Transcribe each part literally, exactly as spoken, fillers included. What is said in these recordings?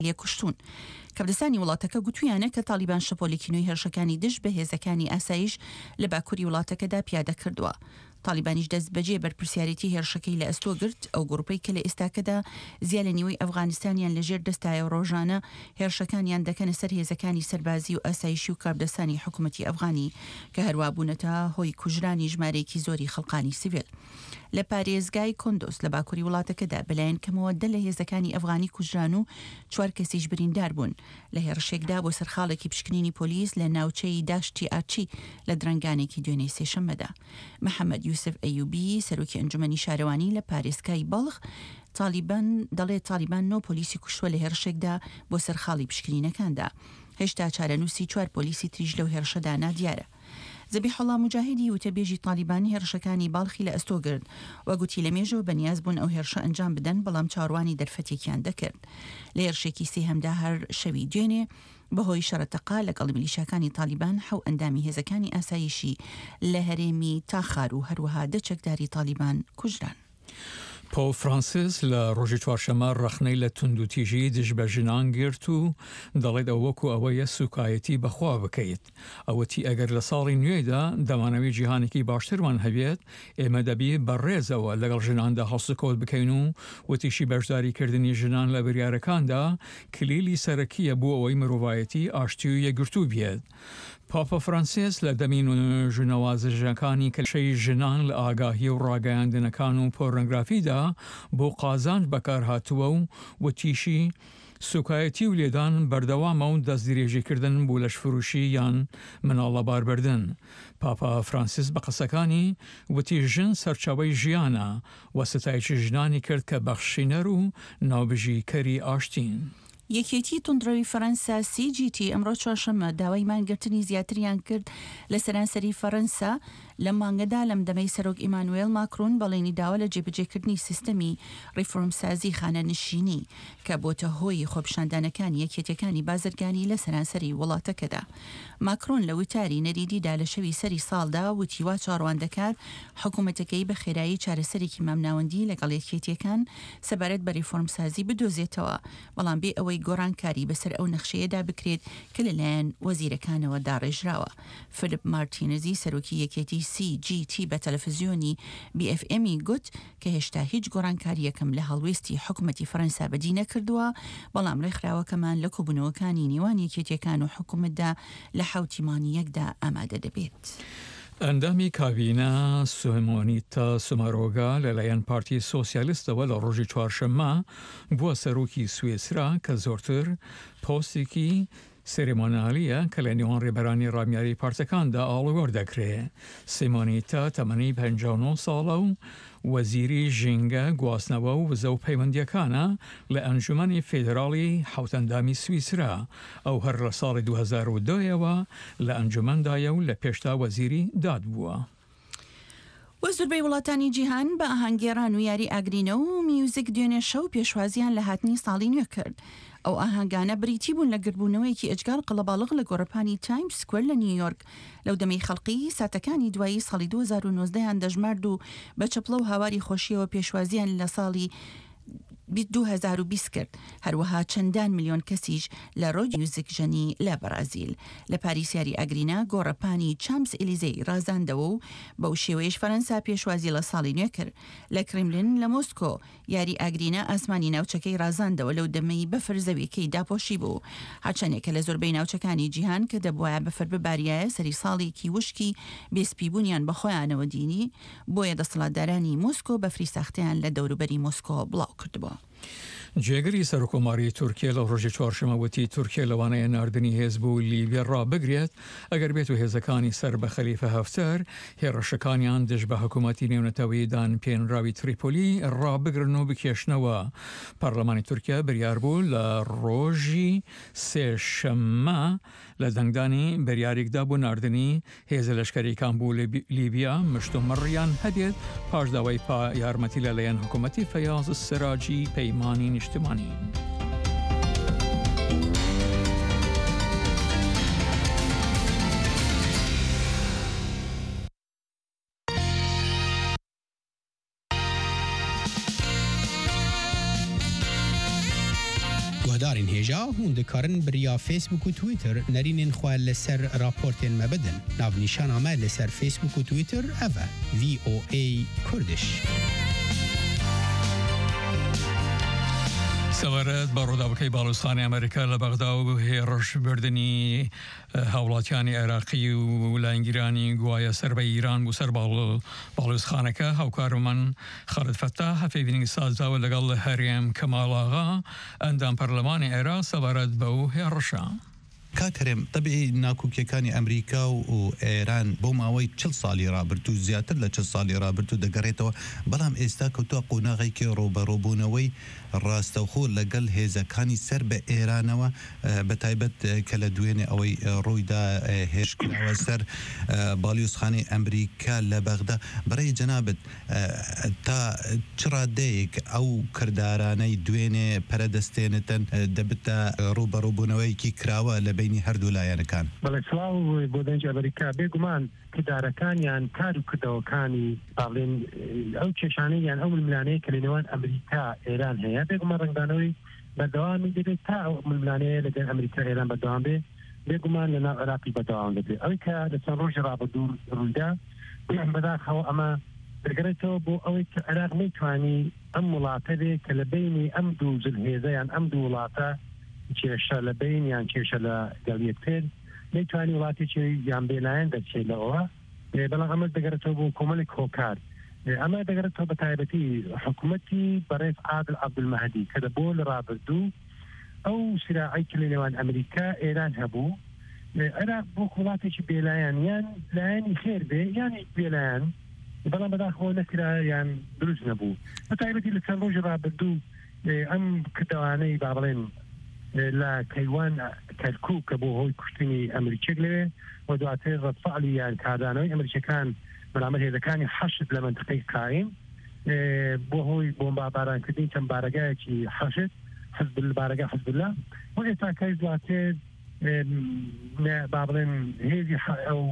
لێکوشتون. کەبدەسانی وڵاتەکە گوتویانە کە تالیبان شەپۆلێکی هێرشەکانی دژ بە هێزەکانی ئاسایش لە باکووری وڵاتەکەدا پیادە کردووە. تالیبانیش دەست بەجێ بەرپرسیارەتی هێرشەکەی لە ئەستۆ گرت. ئەو گروپەی کە لە ئێستاکەدا زیاد لە نیوەی ئەفغانستانیان لەژێر دەستایە ڕۆژانە هێرشەکانیان دەکەنە سەر هێزەکانی سەربازی و ئاسایشی و کابدەسانی حکوومەتی ئەفغانی کە هەروە بوونەتە هۆی کوژرانی ژمارەیەکی زۆری خەڵقانی سیڤیل. لە پارێزگای کۆندۆس لە باکووری وڵاتەکەدا بەلایەن کەمەوە دە لە هێزەکانی ئەفغانی کوژران و چوار کەسیش بریندار بوون لە هێرشێکدا بۆ سەرخاڵێکی پشکنینی پۆلیس لە ناوچەی داشتی ئاچی لە درەنگانێکی دوێنێی سێشەممەدا. محەممەد یوسف ئەیوبی سەرۆکی ئەنجومەنی شارەوانی لە پارێزگای بەڵخ تالیبان دەڵێ تالیبان نۆ پۆلیسی کوشتووە لە هێرشێکدا بۆ سەرخاڵی پشکنینەکاندا. هێشتا چارەنووسی چوار پۆلیسی تریش لەو هێرشەدا نادیارە. زەبیحوڵڵا موجاهیدی وتەبێژی تالیبانی هێرشەکانی باڵخی لە ئەستۆ گرت و گوتی لە مێژەوە بەنیاز بوون ئەو هێرشە ئەنجام بدەن بەڵام چاڕوانی دەرفەتێکیان دەکرد. لە هێرشێکی سێهەمدا هەر شەوی دوێنێ بەهۆی شەڕەتەقا لەگەڵ میلیشیاکانی تالیبان حەو ئەندامی هێزەکانی ئاسایشی لە هەرێمی تاخار و هەروەها دە چەکداری تالیبان کوژران. پۆ فرانسیس لە ڕۆژی چوارشەمە ڕەخنەی لە توندوتیژی دژ بە ژنان گرت و دەڵێت ئەو وەکو ئەوەیە سوکایەتی بەخوا بکەیت. ئەوەتی ئەگەر لە ساڵی نوێدا دەمانەوەی جیهانێکی باشترمان هەبێت ئێمە دەبی بەڕێزەوە لەگەڵ ژناندا هەڵسوکەوت بکەین و وتیشی بەشداریکردنی ژنان لە بریارەکاندا کلیلی سەرەکیە بۆ ئەوەی مرۆڤایەتی ئاشتی و یەکگرتوو بێت. پاپا فرانسیس لە دەمین و ژنەوازژەکانی کەشەی ژنان لە ئاگاهی و ڕاگەیاندنەکان و پۆرنۆگرافیدا بۆ قازانج بەکار هاتووە و وتیشی سوکایەتی و لێدان بەردەوامە و دەستدرێژیکردن بۆ لەشفروشی یان مناڵە باربردن. پاپا فرانسیس بە قسەکانی وتی ژن سەرچاوەی ژیانە و ستایشی ژنانی کرد کە بەخشینەر و ناوبژیکەری ئاشتین. یەکێتی تونندڕەوی فەرەنسا سی جی تی ئەمڕۆ چوارشەممە داوای مانگرتنی زیاتریان کرد لە سەرانسەری فەرەنسا لە مانگەدا لەم دەمەی سەرۆک ئیمانوێل ماکرۆن بەڵێنی داوا لە جێبەجێکردنی سیستەمی ڕیفۆرمسازی خانەنشینی کە بۆتە هۆی خۆپشاندانەکانی یەکێتیەکانی بازرگانی لە سەرانسەری وڵاتەکەدا. ماکرۆن لە وتاری نەریدیدا لە شەوی سەری ساڵدا وتی وا چاڕوان دەکات حکوومەتەکەی بە خێرایی چارەسەرێکی مامناوەندی لەگەڵ یەکێتیەکان سەبارەت بە ریفۆرمسازی بدۆزێتەوە بەڵام بێ ئەوەی گۆڕانکاری بەسەر ئەو نەخشەیەدا بکرێت کە لەلایەن وەزیرەکانەوە داڕێژراوە. فلیپ مارتینزی سەرۆکی یەکێتی سی جی تی بە تەلەڤیزیۆنی بی ئەف ئەمی گوت کە هێشتا هیچ گۆڕانکاری یەکەم لە هەڵوێستی حکوومەتی فەرەنسا بەدی نەکردووە بەڵام ڕێکخراوەکەمان لە کۆبوونەوەکانی نێوان یەکێتیەکان و حکوومەتدا لە حوتیمانی یەکدا ئامادە دەبێت. ئەندامی کابینە سۆمۆنیتە سومارۆگا لەلایەن پارتی سۆسیالیستەوە لە ڕۆژی چوارشەممە بووە سەرۆکی سوێسرا کە زۆرتر پۆستێکی سێرێمۆنالیە کە لە نێوان ڕێبەرانی ڕامیاری پارتەکاندا ئاڵوگۆڕ دەکرێت. سیمۆنیتە تەمەنی پەنجا و نۆ ساڵە و وەزیری ژینگە گواستنەوە و وزە و پەیوەندیەکانە لە ئەنجومەنی فێدراڵی حوتەندامی سویسرا. ئەو هەر لە ساڵی دوو هەزار و دویەوە لە ئەنجومەندایە و لە پێشتا وەزیری داد بووە. وەزوربەی وڵاتانی جیهان بە ئاهەنگێڕان و یاری ئاگرینە و میوزیک دوێنێ شەو پێشوازیان لە هاتنی ساڵی نوێ کرد. ئەو ئاهەنگانە بریتی بوون لە گربوونەوەیەکی ئەجگار قەڵەباڵغ لە گۆڕەپانی تایمز سکوێر لە نیویۆرک لەو دەمەی خەڵقی ساتەکانی دوایی ساڵی دوو هەزار و نۆزدەیان دەژمارد و بە چەپڵە و هاواری خۆشیەوە پێشوازیان لە ساڵی دوو هەزار و بیست کرد. هەروەها چەندان میلیۆن کەسیش لە ڕۆژی میوزیک ژەنی لە بەرازیل. لە پاریسیاری ئاگرینە گۆڕەپانی چامس ئێلیزەی ڕازاندەوە و بەو شێوەیەش فەرەنسا پێشوازی لە ساڵی نوێ کرد. لە کرملین لە مۆسکۆ یاری ئاگرینە ئاسمانی ناوچەکەی ڕازاندەوە لەو دەمەی بەفر زەویەکەی داپۆشی بوو. هەرچەندێکە لە زۆربەی ناوچەکانی جیهان کە دەبوایە بەفر بباریایە سەری ساڵێکی وشکی بێسپیبوونیان بەخۆیانەوە دینی بۆیە دەسەڵاتدارانی مۆسکۆ بەفری ساختیان لە دەوروبەری مۆسکۆ بڵاو کردبووە. جێگەری سەرۆکۆماری تورکیا لە ڕۆژی چوارشەمە وتی تورکیا لەوانەیە ناردنی حێزب و لیبیا ڕابگرێت ئەگەر بێت و هێزەکانی سەر بە خەلیفە هەفتەر هێرشەکانیان دژ بە حکوومەتی نێونەتەوەی دانپێنراوی تریپۆلی ڕابگرن و بکێشنەوە. پەرلەمانی تورکیا بریار بوو لە ڕۆژی سێشەممە لە دەنگدانی بەریارێکدا بۆ ناردنی هێزە لەشکەریەکان بوو لە لیبیا مشتومڕیان هەبێت پاش داوای پا یارمەتی لەلایەن حکوومەتی فەیاض سراجی پەیمانی نیشتمانی. هەژارین هێژا هون دikarin biriya Facebook û Twitter nerînên xwe li ser raportên me bidin. Navnîşana me li ser Facebook û Twitter ev e V O A Kurdish. سەوارەت بە ڕووداوەکەی باڵوستانی ئەمریکا لە بەغدا و هێڕەشبردنی هاوڵاتیانی عێراقی و لایەنگیرانی گوایە سەر بە ئیران بوو سەر باڵوستخانەکە هاوکارمان خالد فەتاح هەفێبینی سازداوە لەگەڵ هەرێم کەماڵاغا ئەندام پەرلەمانی عێراق سەوارەت بە و هێڕەشە. کاکەرێم طبعی ناکوکیەکانی ئەمریکا و ئێران بۆ ماوەی چل ساڵی رابرد و زیاتر لە چل ساڵی رابرد و دەگەڕێتەوە بەڵام ئێستا کەوتووە قۆناغێکی ڕۆبەڕۆبوونەوەی ڕاستەوخۆ لەگەڵ هێزەکانی سەر بە ئێرانەوە بە تایبەت کە لە دوێنێ ئەوەی ڕوویدا هێشکراوە سەر باڵیۆزخانەی ئەمریکا لە بەغدا بەڕێی جەنابەت تا چ ڕادەیەک ئەو کردارانەی دوێنێ پەرەدەستێنتن دەبتە ڕووبەڕۆبوونەوەیکی کراوە لە بینی هەردوو لایەنەکان. بەڵێ سڵاو بۆ دەنج ئەمریکا بێگومان کردارەکانیان کار و کردەوەکانی باڵێن ئەو کێشانەیان ئەو ململانەیە کە لە نێوان ئەمریکا ئێران هەیە بێگومان ڕنگدانەوەی بەردەوامی دەبێت تا ئەو ململانەیە لەگەڵ ئەمریکا ئێران بەردەوام بێ بێگومان لە ناو عێراقی بەردەوام دەبێت ئەوەی کە لە چەند ڕۆژی ڕابردوو ڕوویدا بەداخەوە ئەمە دەگەڕێتەوە بۆ ئەوەی کە عێراق نەیتوانی ئەم وڵاتە بێ کە لە بینی ئەم دوو جلهێزەیان ئەم دوو وڵاتە کێشە لە بین یان کێشە لە گەڵیەک پێر نەیتوانی وڵاتێکی یان بێلایەن دەچێت لەوە بەڵام ئەمە دەگەڕێتەوە بۆ کۆمەڵێک هۆکار ئەمە دەگەڕێتەوە بە تایبەتی حکوومەتی بەڕێز عادل عەبدولمەهدی کە بۆ لە ڕابردوو ئەو سراعی کە لە نێوان ئەمریکا ئێران هەبوو عێراق بۆ وڵاتێکی بێلایەن یان لایەنی خێر بێ یانی بێلایەن بەڵام بەداخەوە نەکرا یان دروست نەبوو بە تایبەتی لە چەند ڕۆژی ڕابردوو ئەم کردەوانەی با بڵێن لە کەیوان کەرکووک کە بۆ هۆی کوشتنی ئەمریکێک لەوێ و دواتر ڕەتفعلی یان کاردانەوەی ئەمریکەکان بەرامبەر هێزەکانی حەشت لە منطقەی قایم بۆ هۆی بۆمبارانکردنی چەند بارەگایەکی حەشت حزب بارەگای حزب الله و ئێستا کەی دواتر با بڵێن هێزی ئەو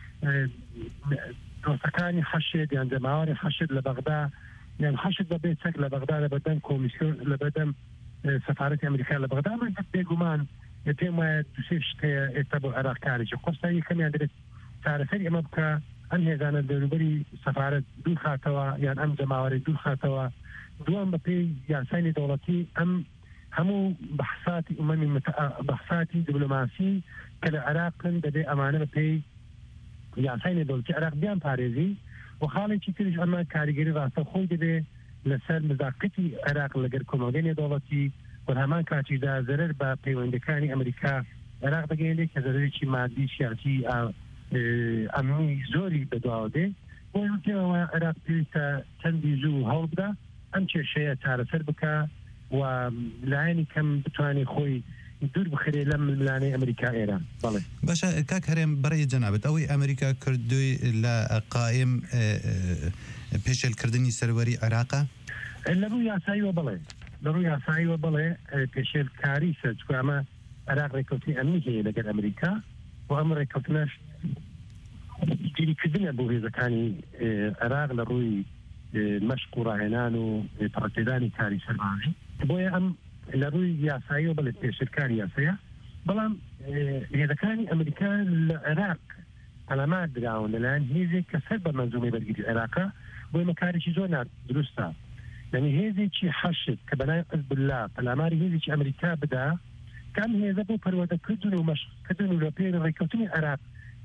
دۆستەکانی حەشت یان جەماوەری حەشت لە بەغدا یان حەشت بەبێ چەک لە بەغدا لە بەردەم کۆمیسیۆن لە بەردەم سەفارەتی ئەمریکا لە بەغدا من بێگومان پێم وایە دوسێ شتەیە ئێستا بۆ عێراق کارێکی قۆستا یەکەمیان دەبێت چارەسەری ئەمە بکە ئەم هێزانە دەوروبەری سەفارەت دوور خاتەوە یان ئەم جەماوەری دوور خاتەوە دووەم بە پێی یاسانی دەوڵەتی ئەم هەموو بەحساتی ئومەمی بەحساتی دیبلۆماسی کە لە عێراقن دەبێ ئەمانە بە پێی یاسانی دەوڵەتی عێراق بیان پارێزی و خاڵێکی تریش ئەمە کاریگەری ڕاستەوخۆی دەبێ لەسەر مزاقەتی عێراق لەگەر کۆمەڵگەی دەوڵەتی و هەمان کاتیدا زەرەر بە پەیوەندەکانی ئەمریکا عێراق دەگەێنێت کە زەرەرێکی مادی سیاسی ئەمنی زۆری بەدواوە دێ بۆی وتێەوە عێراق پێویستە چەندی زوو هەوڵ بدە ئەم کێشەیە چارەسەر بکە و لایەنی کەم بتوانێت خۆی دوور بخرێ لەم ململانەی ئەمریکا ئێران بەڵێ باشە کاک هەرێم بەڕێی جەنابەت ئەوەی ئەمریکا کردووی لە قایم پێشێلکردنی سەروەری عێراقا لە ڕووی یاساییوە بڵێ لە ڕووی یاساییوە بڵێ پێشێلکاری سەرچکو ئەمە عێراق ڕێکەوتی ئەمنی هەیە لەگەر ئەمریکا و ئەم ڕێکەوتنەش گیریکردنە بۆ هێزەکانی عێراق لە ڕووی مەشق و ڕاهێنان و پڕەکێدانی کاری سەربازی بۆیە ئەم لە ڕووی یاساییەوە بڵێ پێشێلکاری یاساییە بەڵام هێزەکانی ئەمریکا لە عێراق ئەلەمات دراون لەلایەن هێزێک کە سەر بە مەنزومەی بەرگری عێراقا بۆی مەکارێکی زۆر دروستە یعنی هێزێکی حەشت کە بەنای حزب الله پەلاماری هێزێکی ئەمریکا بدا کام هێزە بۆ پەروەردەکردن و مەشقکردن و لە پێ ڕێکەوتنی عێراق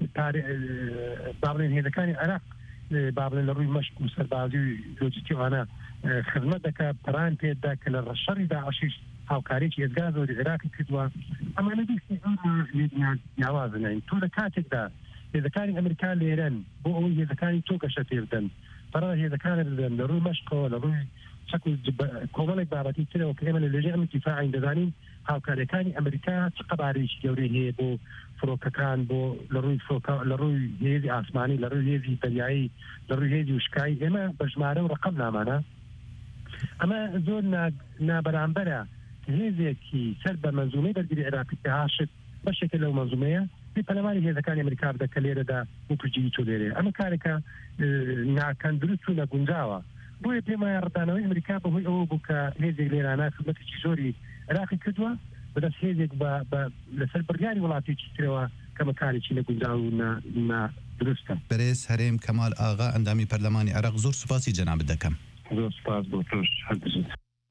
با بڵێن هێزەکانی عێراق با بڵێن لە ڕووی مەشق و سەربازی و لۆجستیکانە خزمەت دەکات پەران پێدا کە لە ڕەشەڕی داعشیش هاوکارێکی ئێزگا زۆری عێراقی کردووە ئەمانە یاوازنین تۆ لە کاتێکدا هێزەکانی ئەمریکا لێرەن بۆ ئەوەی هێزەکانی تۆ گەشە پێ بدەن بەڕای هێزەکانە بدەن لە ڕووی مەشقەوە لە ڕووی چەک و کۆمەڵێک بابەتی ترەوە کە ئێمە لە لێژێ ئەم دیفاعین دەزانین هاوکاریەکانی ئەمریکا چ قەبارەیەکی گەورەی هەیە بۆ فرۆکەکان بۆ لە ڕووی لە ڕووی هێزی ئاسمانی لە ڕووی هێزی دەریایی لە ڕووی هێزی وشکایی ئێمە بە ژمارە و ڕقم نامانە ئەمە زۆر نابەرامبەرە هێزێکی سەر بە مەنزومەی بەرگری عێراقی کە هاشت بەشێکە لەو مەنزومەیە پێی پەلەماری هێزەکانی ئەمریکا بدە کە لێرەدا وەکوجیی تۆ لێرێ ئەمە کارێکە ناکەن دروست و نەگونجاوە بۆیە پێم وایە ڕدانەوەی ئەمریکا بەهۆی ئەوە بوو کە هێزێک لێرانە خزمەتێکی زۆری عێراقی کردووە بەدەست هێزێک لەسەر بڕیاری وڵاتێکی ترەوە کەمەکارێکی لە گونجاو و درستە. بەرێز هەرێم کەمال ئاغا ئەندامی پەرلەمانی عێراق زۆر سوپاسی جەنابەت دەکەم. زۆر سوپاس بۆ تۆش هەردووزت.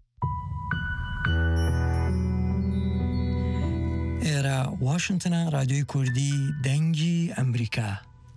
ئێرە واشنگتنە رادیۆی کوردی دەنگی ئەمریکا.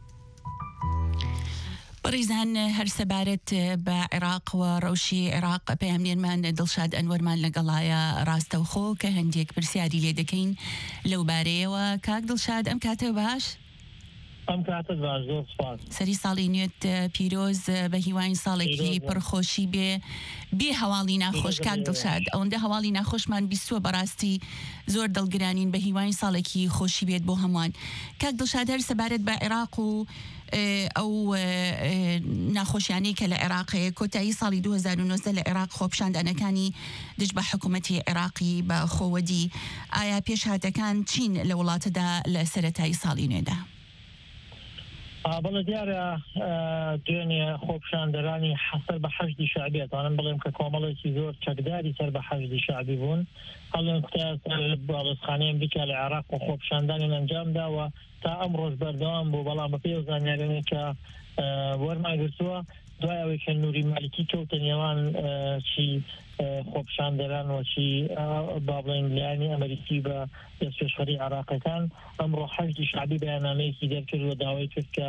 بەڕێزان هەر سەبارەت بە عێراق و ڕەوشی عێراق پەیامنێرمان دڵشاد ئەنوەرمان لەگەڵایە ڕاستەوخۆ کە هەندێک پرسیاری لێ دەکەین لەو بارەیەوە. کاک دڵشاد ئەم کاتە باش؟ ئەم کاتە باش، زۆر سپاس. سەری ساڵی نوێت پیرۆز بە هیوای ساڵێکی پڕخۆشی بێ بێ هەواڵی ناخۆش. کاک دڵشاد ئەوەندە هەواڵی ناخۆشمان بیستووە بەڕاستی زۆر دڵگرانین بە هیوای ساڵێکی خۆشی بێت بۆ هەمووان. کاک دڵشاد هەر سەبارەت بە عێراق و ئەو ناخۆشیانەی کە لە عێراقەیە کۆتایی ساڵی دوو هەزار و نۆزدە لە عێراق خۆپشاندانەکانی دژ بە حکوومەتی عێراقی بە خۆوەدی، ئایا پێشهاتەکان چین لە وڵاتەدا لە سەرەتایی ساڵی نوێدا؟ بەڵێ دیارە دوێنێ خۆپشاندەرانی حەسەر بە حەشدی شعبی ئەتوانم بڵێم کە کۆمەڵێکی زۆر چەکداری سەر بە حەشدی شعبی بوون. هەڵێن باڵۆزخانەی ئەمریکا لە عێراق و خۆپشاندانیان ئەنجام داوە تا ئەم ڕۆژ بەردەوام بوو، بەڵام بە پێی زانیاریانەی کە وەرماگرتووە دوای ئەوەی کە نووری مالیکی کەوتە نێوان چی خۆپشاندەران وەچی با بڵێن لایەنی ئەمریکی بە دەستپێشخەری عێراقیەکان ئەمڕۆ حەشدی شعبی بەیاننامەیەکی دەرکرد و داوای کرد کە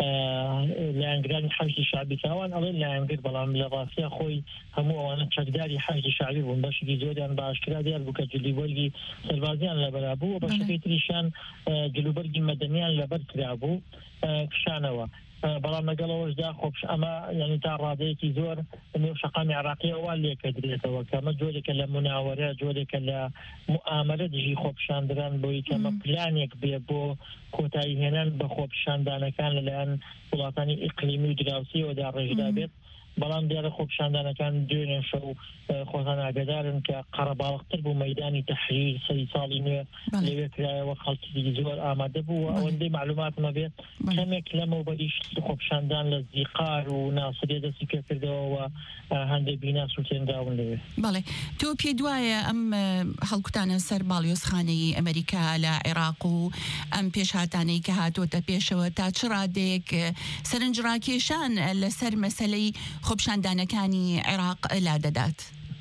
لایەنگرانی حەشدی شعبی کاوان ئەڵێن لایەنگر، بەڵام لە ڕاستیە خۆی هەموو ئەوانە چەکداری حەشدی شعبی بوون. بەشێکی زۆریان بە ئاشکرا دیار بوو کە جلوبەرگی سەربازیان لەبەرا بوو و بەشێکی تریشیان جلوبەرگی مەدەنیان لەبەر کرا بوو کشانەوە. بەڵام لەگەڵەوەشدا خۆپش ئەمە یعنی تا ڕادەیەکی زۆر نێو شەقامی عێراقیەوە لێکە درێتەوە کە ئەمە جۆرێکە لە مناوەرە، جۆرێکە لە مؤامرە دژی خۆپشاندران بۆی کەمە پلانێک بێ بۆ کۆتایی هێنان بە خۆپشاندانەکان لەلایەن وڵاتانی ئیقلیمی و دراوسیەوەدا ڕێژدا بێت. بەڵام دیارە خۆپشاندانەکان دوێنێ شەو خۆتان ئاگادارن کە قەرەباڵغتر بوو مەیدانی تەحریر سەری ساڵی نوێ لەوێ کرایەوە خەڵکی زۆر ئامادە بوو. ئەوەندەی معلوماتمە بێت کەمێک لەمەوبەریش خۆپشاندان لە زیقار و ناسرێ دەستی پێ کردەوە هەندێک بیناس و تێنداون لەوێ. بەڵێ تۆ پێ دوایە ئەم هەڵکوتانە سەر باڵیۆزخانەی ئەمریکا لە عێراق و ئەم پێشهاتانەی کە هاتوۆتە پێشەوە تا چ ڕادێک سەرنجڕاکێشان لەسەر مەسەلەی خۆپشاندانەکانی عێراق لا دەدات؟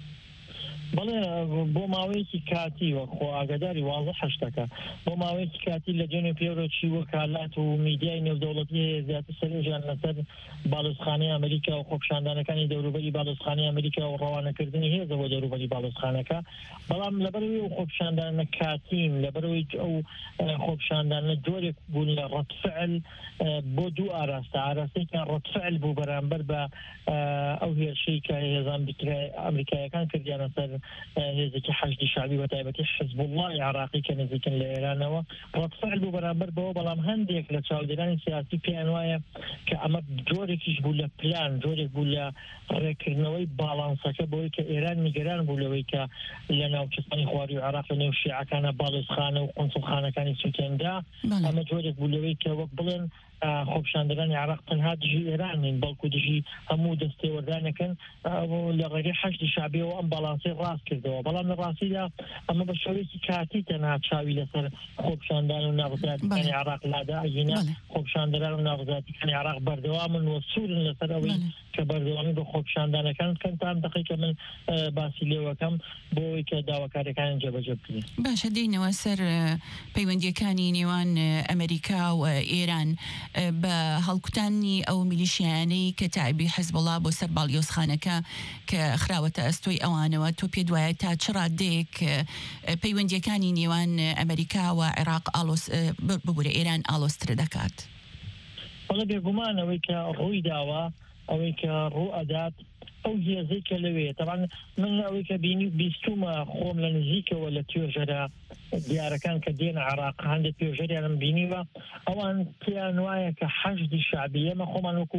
بەڵێ بۆ ماوەیەکی کاتی وە خۆ ئاگاداری واڵە حەشتەکە بۆ ماوەیەکی کاتی لە جێنێ پێوەچی وەکالات و میدیای نێودەوڵەتی زیاتر سەرێژیان لەسەر باڵۆزخانەی ئەمریکا و خۆپشاندانەکانی دەوروبەری باڵۆزخانەی ئەمریکا و ڕەوانەکردنی هێزەوە دەوروبەری باڵۆزخانەکە. بەڵام لەبەرەوەی و خۆپشاندانە کاتین لەبەرەوەی ئەو خۆپشاندانە جۆرێک بوون لە ڕەتفعل بۆ دوو ئاراستە ئاراستێکیان ڕەتفعل بوو بەرامبەر بە ئەو هێرشەی کە هێزان ئەمریکایەکان کردیانە سەر هێزێکی حەشدی شعبی بە تایبەتی حزب الله عراقی کە نزیکن لە ئێرانەوە ڕەتفعل بوو بەرامبەر بەوە. بەڵام هەندێک لە چاودێرانی سیاسی پێیان وایە کە ئەمە جۆرێکیش بوو لە پلان، جۆرێک بوو لە ڕێکردنەوەی باڵانسەکە بۆی کە ئێران نیگەران بوو لەوەی کە لە ناوچەستانی خواردی و عێراق لە نێو شیعەکانە باڵۆزخانە و قونسڵخانەکانی سووتێندا ئەمە جۆرێک بوو لەوەی کە وەک بڵێن خۆپشاندەرانی عێراق تەنها دژی ئێرانین بەڵکو دژی هەموو دەستێوەردانەکەن لە ڕێگەی حەشدی شعبیەوە ئەم باڵانسەی ڕاست کردەوە. بەڵام لە ڕاستیدا ئەمە بە شێوەیەکی کاتی تەنها چاوی لەسەر خۆپشاندان و ناڕزاتیەکانی عێراق لاداگینا خۆپشاندەران و ناڕزاتیەکانی عێراق بەردەوامن و سوورن لەسەر ئەوەی کە بەردەوامی بە خۆپشاندانەکان کەن تام دقیقە من باسی لێوەکەم بۆی کە داواکاریەکان جێبەجێ بکرێن. باشە دێنەوە سەر پەیوەندیەکانی نێوان ئەمریکا و ئێران بە هەڵکوتانی ئەو میلیشیانەی کە تایبی حزب الله بۆ سەر باڵیۆزخانەکە کە خراوەتە ئەستۆی ئەوانەوە تۆ پێ دوایە تا چ ڕادێک پەیوەندیەکانی نێوان ئەمریکا و عێراق ببوورە ئێران ئالۆستر دەکات؟ وەڵە بێگومان ئەوەی کە ڕووی داوە ئەوەی کە ڕوو ئەدات ئەو هێزەی کە لەوێ تەبان من ئەوەی کە بینی بیستومە خۆم لە نزیکەوە لە توێژەرە دیارەکان کە دێنە عێراق هەندێک توێژەریانم بینیوە ئەوان پێیان وایە کە حەشدی شعبی ئێمە خۆمان وەکو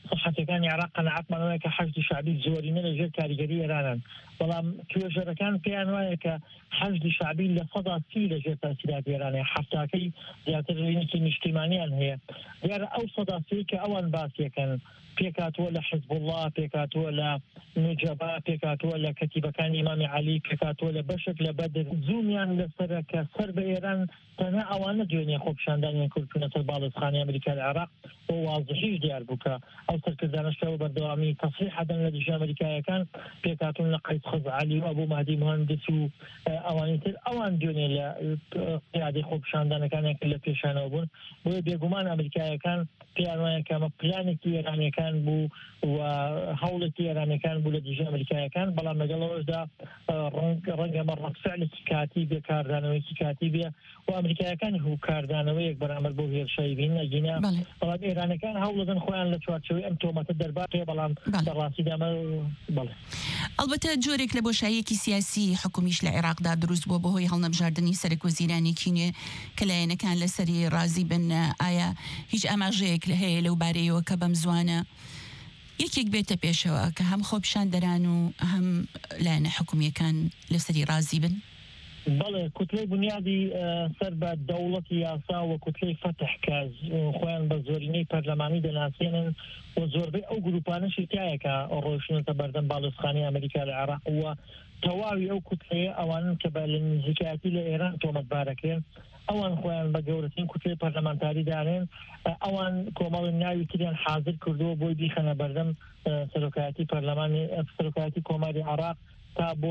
صحتەکانی عراق قەنەعەتمانەوەیە کە حەشدی شعبی زۆرینە لەژێر کاریگەری ئێرانن بەڵام توێژەرەکان پێیان وایە کە حەشدی شعبی لە سەدا سی لەژێر تاسیراتی ئێرانەیە حەفتاکەی زیاتر لینکی نیشتیمانیان هەیە دیارە ئەو سەدا سی کە ئەوان باسیەکەن پێکاتوە لە حزب الله پێکاتوە لە نوجەبا پێکاتوە لە کەتیبەکانی ئیمامی عەلی پێکاتوە لە بەشێک لە بەدر زوومیان لەسەرە کە سەر بە ئێران تەنها ئەوانە دوێنێ خۆپیشاندانیان کورتونەتە باڵێزخانەی ئەمریکا لە عێراق بۆ وازحیش دیار بووکە ئەو سەرکردانەشەوە بەردەوامی تەصریح حەدەن لە دژی ئەمریکایەکان پێکاتون لە قەیس خەز عەلی و ئەبوو مەهدی مهندس و ئەوانی تر ئەوان دوێنێ لە قیادەی خۆپیشاندانەکانیان کە لە پێشانەوە بوون بۆیە بێگومان ئەمریکایەکان پێیان وایە کە ئەمە پلانێکی ئێرانیەکان بوو و هەوڵێکی ئێرانیەکان بوو لە دژی ئەمریکایەکان بەڵام لەگەڵەوەشدا ڕەنگە ئەمە ڕەفعلێکی کاتی بێ کاردانەوەیکی کاتی بێ و ئەمریکایەکانی هوکاردانەوەیەک بەرامبەر بۆ هێرشایی بین نەگینە بەڵام ئێرانەکان هەوڵدەن خۆیان لە چوارچەوەی ئەم تۆمەتە دەربات پێ بەڵام بەڕاستیدا ئەمە بەڵێ ئەلبەتە جۆرێک لە بۆشاییەکی سیاسی حکومیش لە عێراقدا دروست بووە بەهۆی هەڵنەبژاردننی سەرکوەزیرانی کینێ کە لایەنەکان لەسەری ڕازی بن ئایا هیچ ئاماژەیەک لە هەیە لەو بارەیەوە کە بەم زوانە یەکێک بێتە پێشەوە کە هەم خۆپیشاندەران و هەم لایەنە حکومیەکان لەسەری ڕازی بن؟ بەڵێ کوتلەی بنیادی سەر بە دەوڵەتی یاسا و کوتلەی فتح کە خۆیان بە زۆرینەی پەرلەمانی دەناسێنن و زۆربەی ئەو گروپانەشی تایەکە ڕۆیشتنەتە بەردەم باڵێزخانەی ئەمریکا لە عێراق وە تەواوی ئەو کوتلەیە ئەوانن کە بە لە نزیکایەتی لە ئێران تۆمەتبارەکرێن ئەوان خۆیان بە گەورەترین کوتلەی پەرلەمانتاری دارێن ئەوان کۆمەڵی ناوی تریان حاضر کردووە بۆی بیخەنە بەردەم سەرۆکایەتی پەرلەمانی سەرۆکایەتی کۆماری عێراق تا بۆ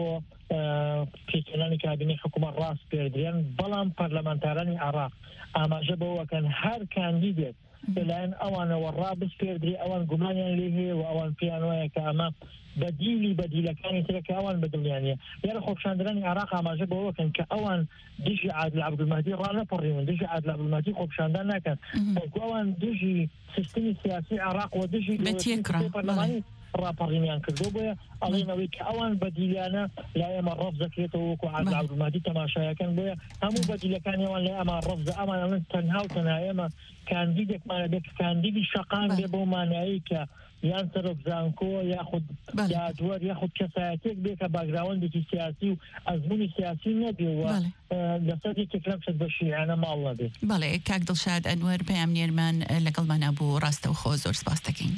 پێکهێنانی کابینەی حکوومەت ڕاست پێدرێن بەڵام پەرلەمانتارانی عێراق ئاماژە بەوەکەن هەر کاندیدێت لەلایەن ئەوانەوە ڕابست پێدرێ ئەوان گومانیان لێ هەیە و ئەوان پێیان وایە کە ئەمە بەدیلی بەدیلەکانی ترەکە ئەوان بەدڵیانە یارە خۆپیشاندەرانی عێراق ئاماژە بەوەکەن کە ئەوان دژی عادل عەبدولمەهدی ڕانەپەڕێن دژی عادل عەبدولمەهدی خۆپیشاندان ناکەن بەڵکو ئەوان دژی سیستمی سیاسی عێراق و دژی پەرلەمانی ڕاپەڕینیان کردو بۆیە ئەڵێنەوەی کە ئەوان بەدیلانە لای ئەمە ڕەف دەکرێتەوە وەکو عادل عەبدولمەهدی تەماشایەکەن بۆیە هەموو بەدیلەکانیەوان لای ئەمە ڕەفزە ئەمان ئەڵێن تەنها و تەنها ئێمە کاندیدێکمانە بێت کاندیدی شەقام بێ بۆ مانایی کە یان سەرۆک زانکۆ یاخود یادوەر یاخود کەسایەتێک بێ کە باگراوەندێکی سیاسی و ئەزموونی سیاسی نەبێەوە لەسەر یەکێک لەم شت بە شیعانە ماڵ نەبێت. بەڵێ کاک دڵشاد ئەنوەر پەیامنێرمان لەگەڵمانە بوو ڕاستەوخۆ زۆر سپاس دەکەین.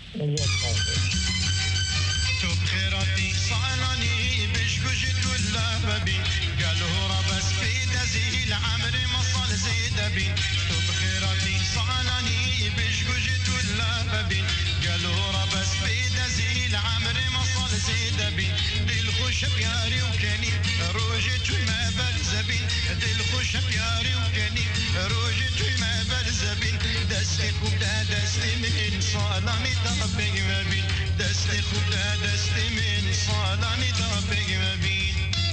تو بخيراتي صالاني بشكوجي كلها ببين قالوا ربس في دزيل عمري ما صال زيد بين تو بخيراتي صالاني بشكوجي كلها ببين قالوا ربس في دزيل عمري ما صال زيد بين دي الخوش بياري وكاني روجت ما برزبين دي الخوش بياري وكاني روجت ما برزبين دستي خبدا دستي من صالاني ضربي ما بين دستي خبدا دستي من صالاني ضربي ما بين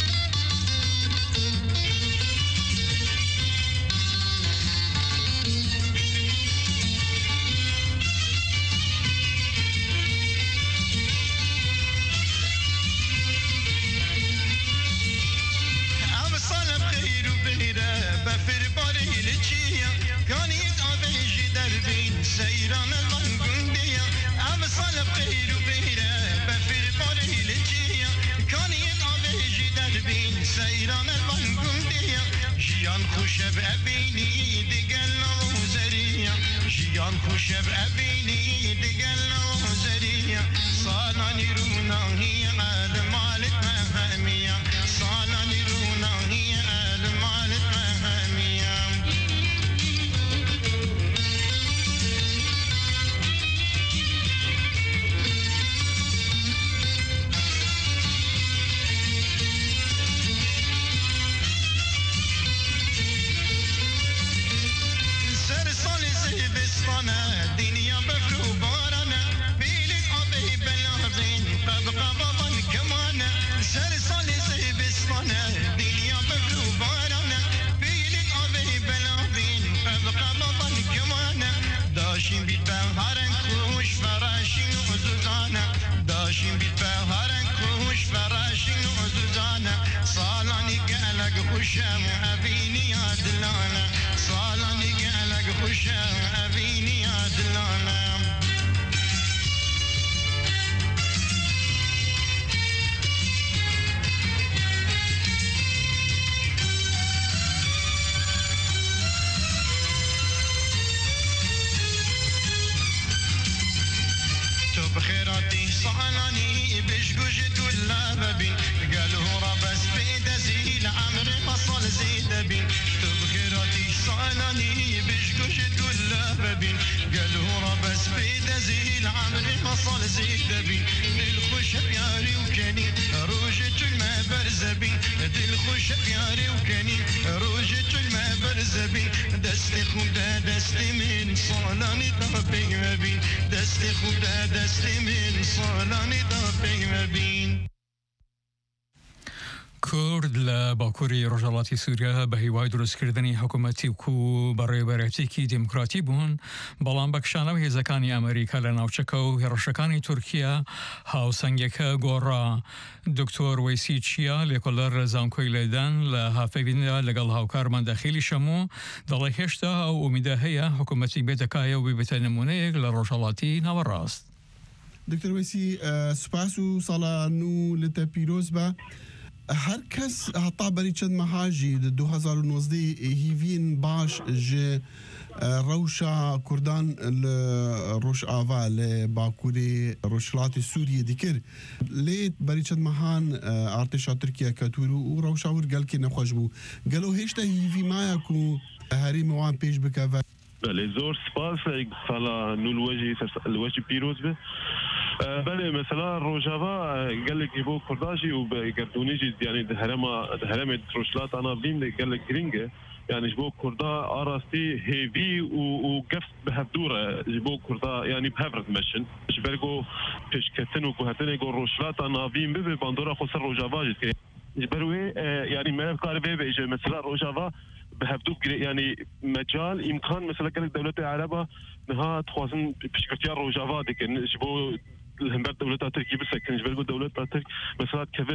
سيران الغنقندية عم صلب غير وبيرة بفر باري لجية كان يتعبيجي دربين سيران الغنقندية جيان خوشب أبيني دقلنا وزرية جيان خوشب أبيني دقلنا وزرية صالاني رونا هي عالم مالك مهامية صالاني رونا هي عالم مالك مهامية دنيا بفرو بارانا بيلك أبي بلارين ببقى بابا كمانا سر صالي زي بسطانا دنيا بفرو بارانا بيلك أبي بلارين ببقى بابا كمانا داشين بالبهارن كوش فراشين وزوزانا داشين بالبهارن كوش فراشين وزوزانا صالاني قالك خشام أبيني يا دلانا صالاني قالك خشام أبيني يا دلانا بخيرتي صانني بشجوجت ولا ببين قالوا ربس بيد زيل عمري ما صل زيد بين بخيرتي صانني بشجوجت ولا ببين قالوا ربس بيد زيل عمري ما صل زيد بين الخوش بياري وكاني روجت الماء برزبين الخوش بياري وكاني روجت الماء برزبين دستي خدا دستي من صالاني طبي ما بين دستي خدا دستي من صالاني طبي ما بين کورد لە باکووری ڕۆژهەڵاتی سووریا بە هیوای دروستکردنی حکوومەتی و بەڕێوەبەرێتێکی دیموکراتی بوون، بەڵام بەکشانەوە هێزەکانی ئەمریکا لە ناوچەکە و هێڕەشەکانی تورکیا هاوسەنگەکە گۆڕا. دکتۆر وەیسی چیا لێکۆڵەر زانکۆی لێدان لە هافەویندا لەگەڵ هاوکارمان داخلی شەموو دەڵێ هێشتا ئەو ئومیدە هەیە حکوومەتی بێتەکایە و ببێتە نمونەیەک لە ڕۆژهەڵاتی ناوەڕاست. دکتۆر وەیسی سوپاس و ساڵە نو لە تە پیرۆز بە هر کس هەتا بەری چەند مەهاژی لە دو هەزار و نۆزدە هیڤین باش ژێ ڕەوشە کوردان لە ڕۆژئاوا لە باکووری ڕۆژهەڵاتی سووریە دیکرد لێ بەری چەند مەهان ئارتێشا تورکیا کەتور و ڕەوشاور گەلکی نەخۆش بوو گەلۆ هێشتا هیڤی مایە و هەریمەوان پێش بکەوە. بله زور سپاس سالا نو الوجه الوجه پیروز به بله مثلا روجاوا قال لك يبو كرداجي وبقردونيجي يعني دهرما دهرما تروشلات انا بليم قال لك جرينجه يعني جبو كردا ارستي هيفي وقف بهدوره جبو كردا يعني بهفرت مشن جبرجو بشكتن وكهتن يقول روشلات انا بليم بباندورا خسر روجاوا جبروي يعني ما قاربه بيجي مثلا روجاوا بهبدوك يعني مجال امكان مثلا قال لك دوله العرب انها تخوازن بشكرتيا روجافا ديك جبو الهمبر دولة تركيا بس كان جبل دولة تركيا مثلا كيف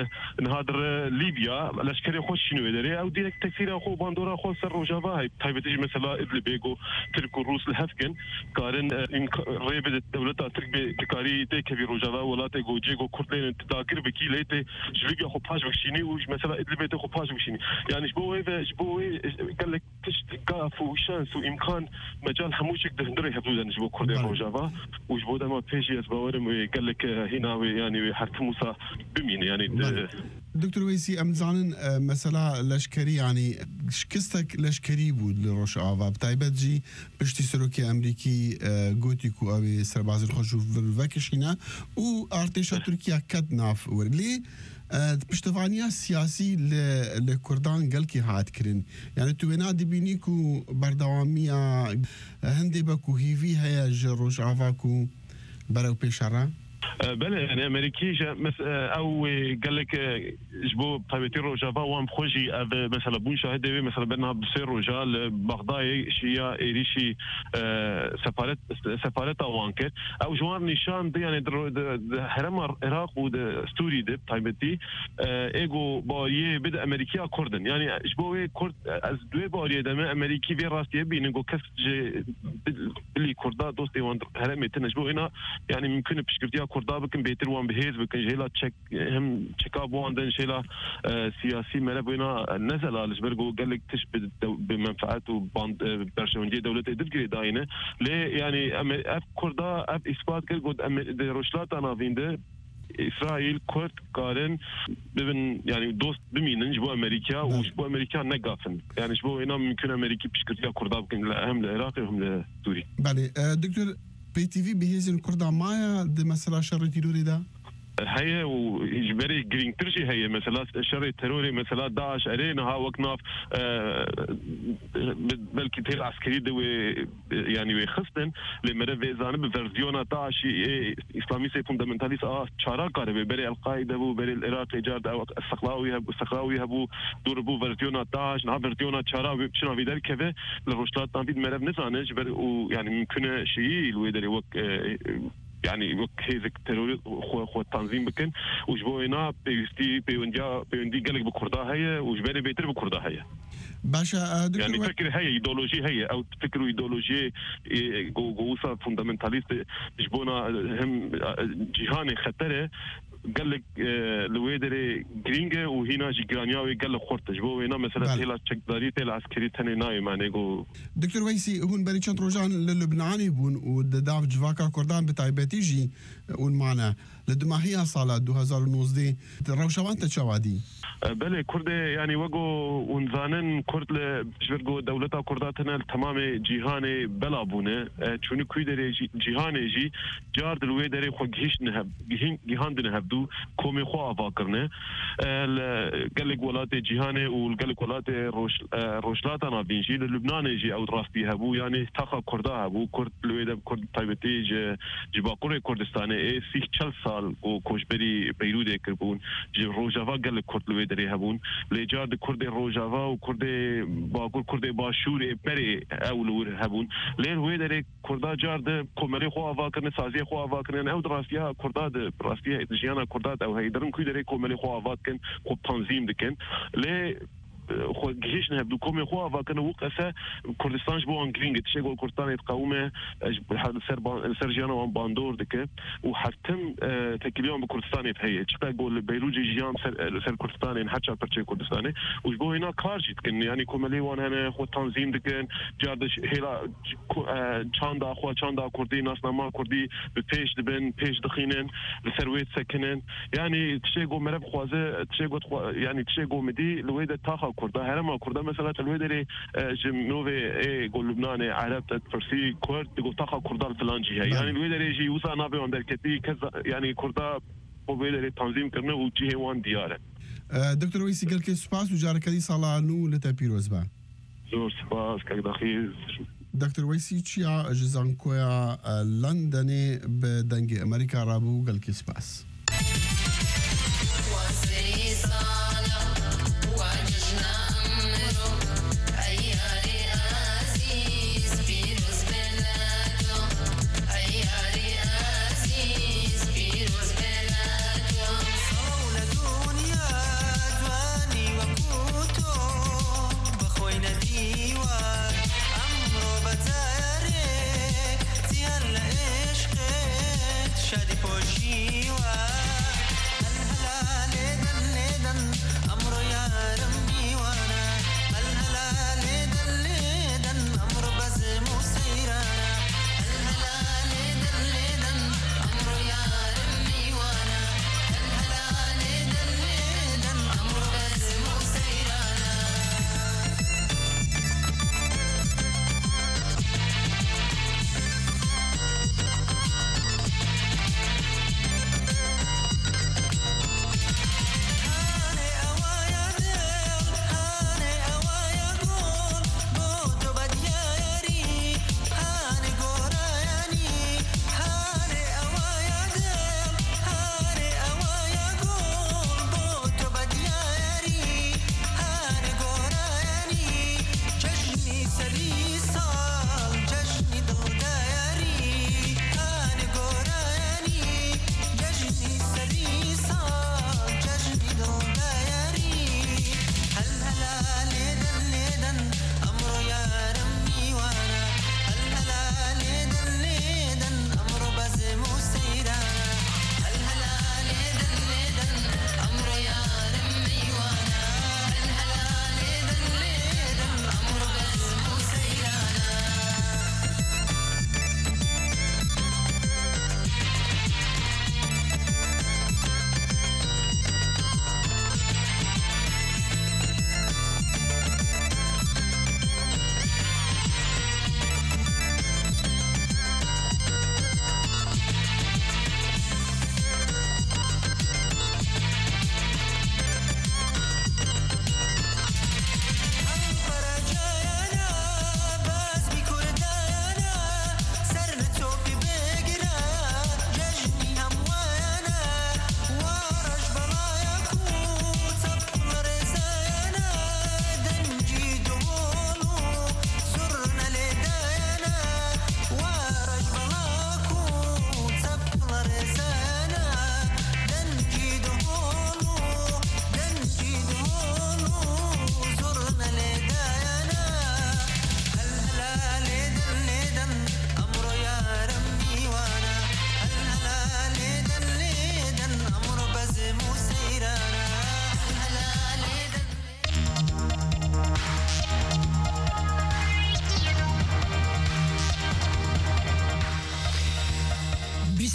نهادر ليبيا الاشكال خوش شنو يدري او ديريكت تكثير اخو باندورا خو سر روجافا هاي تايبتي مثلا ادلبيغو ترك الروس الهفكن قارن ريبه دولة تركيا بكاري دي كبير روجافا ولا تيغو جيغو كردين تذاكر بكي ليتي جليبيا خو باج بكشيني ومثلا ادلبيت خو باج بكشيني يعني جبو جبو قال لك تشتكاف وشانس وامكان مجال حموشك دهندري هبدو جبو كردين روجافا وجبو دما بيجي اسبوع قال لك هنا يعني حركة موسى بمين يعني دكتور ويسي ام زانن مثلا لشكري يعني شكستك لشكري بود لروش آوا بتايبت جي بشتي سروكي امريكي غوتيكو او سرباز الخشو وكشينا و ارتشا تركيا كد ناف ورلي پشتوانیا سیاسی لکردان گلکی هات کرن یعنی تو اینا دبینی کو بردوامیا هندی بکو هیوی هیا جروش آوا کو برو پیشارا بله يعني امريكي مس او قال لك جبو طيبتي روجافا وام خوجي مثلا بون شاهد مثلا بانها بصير رجال بغداد شيا ايريشي سفارت سفارت اوانكر او جوار نشان دي يعني حرم العراق وستوري دي طيبتي ايجو باريه بدا امريكيه كردن يعني جبو كرد از دو باريه دم امريكي في راستي بينغو كس اللي كردا دوستي وان حرم تنجبو هنا يعني ممكن بشكرتيا كردا بكن بيتر وان بهيز بكن جيلا تشيك هم تشيكاب واندن شيلا سياسي ملف هنا نزل على جبرجو قال لك تش بمنفعته باند برشوندي دولة تدقري داينه ليه يعني اف كردا اف اثبات كل قد روشلات انا فينده إسرائيل كرد قارن ببن يعني دوست بمينن جبو أمريكا وجبو أمريكا نقافن يعني جبو هنا ممكن أمريكي بشكرتيا كردا بكن هم العراق وهم لسوريا. بله دكتور بي تي في بهيزن كردا مايا ده مثلا شر تيروري ده هي وإجباري جرين ترشي هي مثلا شر التروري مثلا داعش علينا ها وقناف بالكثير عسكري دو يعني ويخصن لمرة ويزان بفرزيونا داعش إسلامي سي فوندامنتاليس آه شارع قارب بري القاعدة بو بري العراق إيجاد أو السقلاوي هبو السقلاوي هبو دور بو فرزيونا داعش نها فرزيونا شارع شنو في ذلك كذا للرشلات تنفيذ مرة نزانج بر ويعني ممكن شيء الويدري وق يعني وقت هيزك تروري خو خو التنظيم بكن وجبوينا بيستي بيونديا بيوندي قالك بكردا هي وجباري بيتر بكردا هي باشا يعني فكر هي ايديولوجي هي او تفكروا ايديولوجي جوسا فوندامنتاليست جبونا هم جهان خطره قال لك لويدري جرينجا وهنا جي جرانياوي قال لك خورتج بو هنا مثلا هلا تشكداري تل عسكري تاني ناي معناهو دكتور ويسي هون بري چند روجان للبناني بون وداف جواكا كردان بتايبتي جي اون معنا لدماهية صالة دو هزار ونوزدي روشوان تشوادي بله كرد يعني وجو ونزانن كرد لجبرجو دولتها كرداتنا تمام جهان بلا بونه چون كوي دري جهان جي جار دلوي دري خو گهش نهب جهان نهب دو کومي خو افاكرنه قال لك ولات جهان وقال لك ولات روش روشلات انا بيجي لبنان جي او راستي هبو يعني تاخا كردا هبو كرد لوي دب كرد تايبتي جباكور كردستان اي سي چل سال و کوشبري بيروت كربون جي روجافا قال لك كرد لوي دري هبون لجاد كرد روجافا و كرد باكور كرد باشور بري اولور هبون لين هو دري كردا جارد کومري خو افاكرنه سازي خو افاكرنه او راستيها كرداد راستيها جيانا كرداد او هيدرن كوي دري کومري خو افاكن خو تنظيم دكن لي خو گهش نه دو کومي خو افاكن وقفه كردستان بو انجلينج تشغل كردستان يتقاومه سر سرجانا وان باندور دك وحتم تكليون بكردستان هي تشتغل بيروجي جيان سر كردستان حتى برشي كردستان وجبو هنا كارجيت كن يعني كوملي وان هنا خو تنظيم دكن جاردش هلا چاندا خو چاندا كردي ناس نما كردي بپیش دبن پیش دخينن لسرويت سكنن يعني تشغل مرب خوازه تشغل يعني تشغل مدي لويد تاخا كردا هرما كردا مثلا الويدري جمنوفي اي قول لبنان عرب تفرسي كرد تقول تاخا كردا الفلانجي هي يعني الويدري يجي وسا نابي وندر كتي كذا يعني كردا ويدري تنظيم كرنا وجهه وان دياره دكتور ويسي قال كي سباس وجاركدي صالانو لتابيروز با زور سباس كاك دخيل دكتور ويسي تشيا جزانكويا لندني بدنج امريكا رابو قال كي سباس شادي بوشي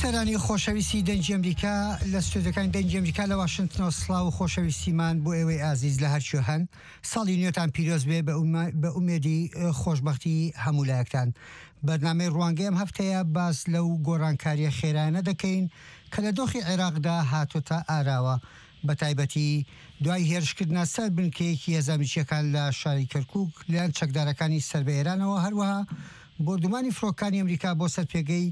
بەخێرانی خۆشەویستی دەنگی ئەمریکا لە ستودیۆکانی دەنگی ئەمریکا لە واشنتنەوە سڵاو و خۆشەویستیمان بۆ ئێوەی ئازیز لە هەرچی هەن ساڵی نوێتان پیرۆز بێ بە ئومێدی خۆشبەختی هەمولایەکتان. بەرنامەی ڕوانگەی ئەم هەفتەیە باس لەو گۆڕانکاریە خێرانە دەکەین کە لە دۆخی عێراقدا هاتوتە ئاراوە، بە تایبەتی دوای هێرشکردنە سەر بنکەیەکی هێزامیچیەکان لە شاری کەرکووک لەلایەن چەکدارەکانی سەر بە ئێرانەوە، هەروەها بردومانی فڕۆکانی ئەمریکا بۆ سەرپێگەی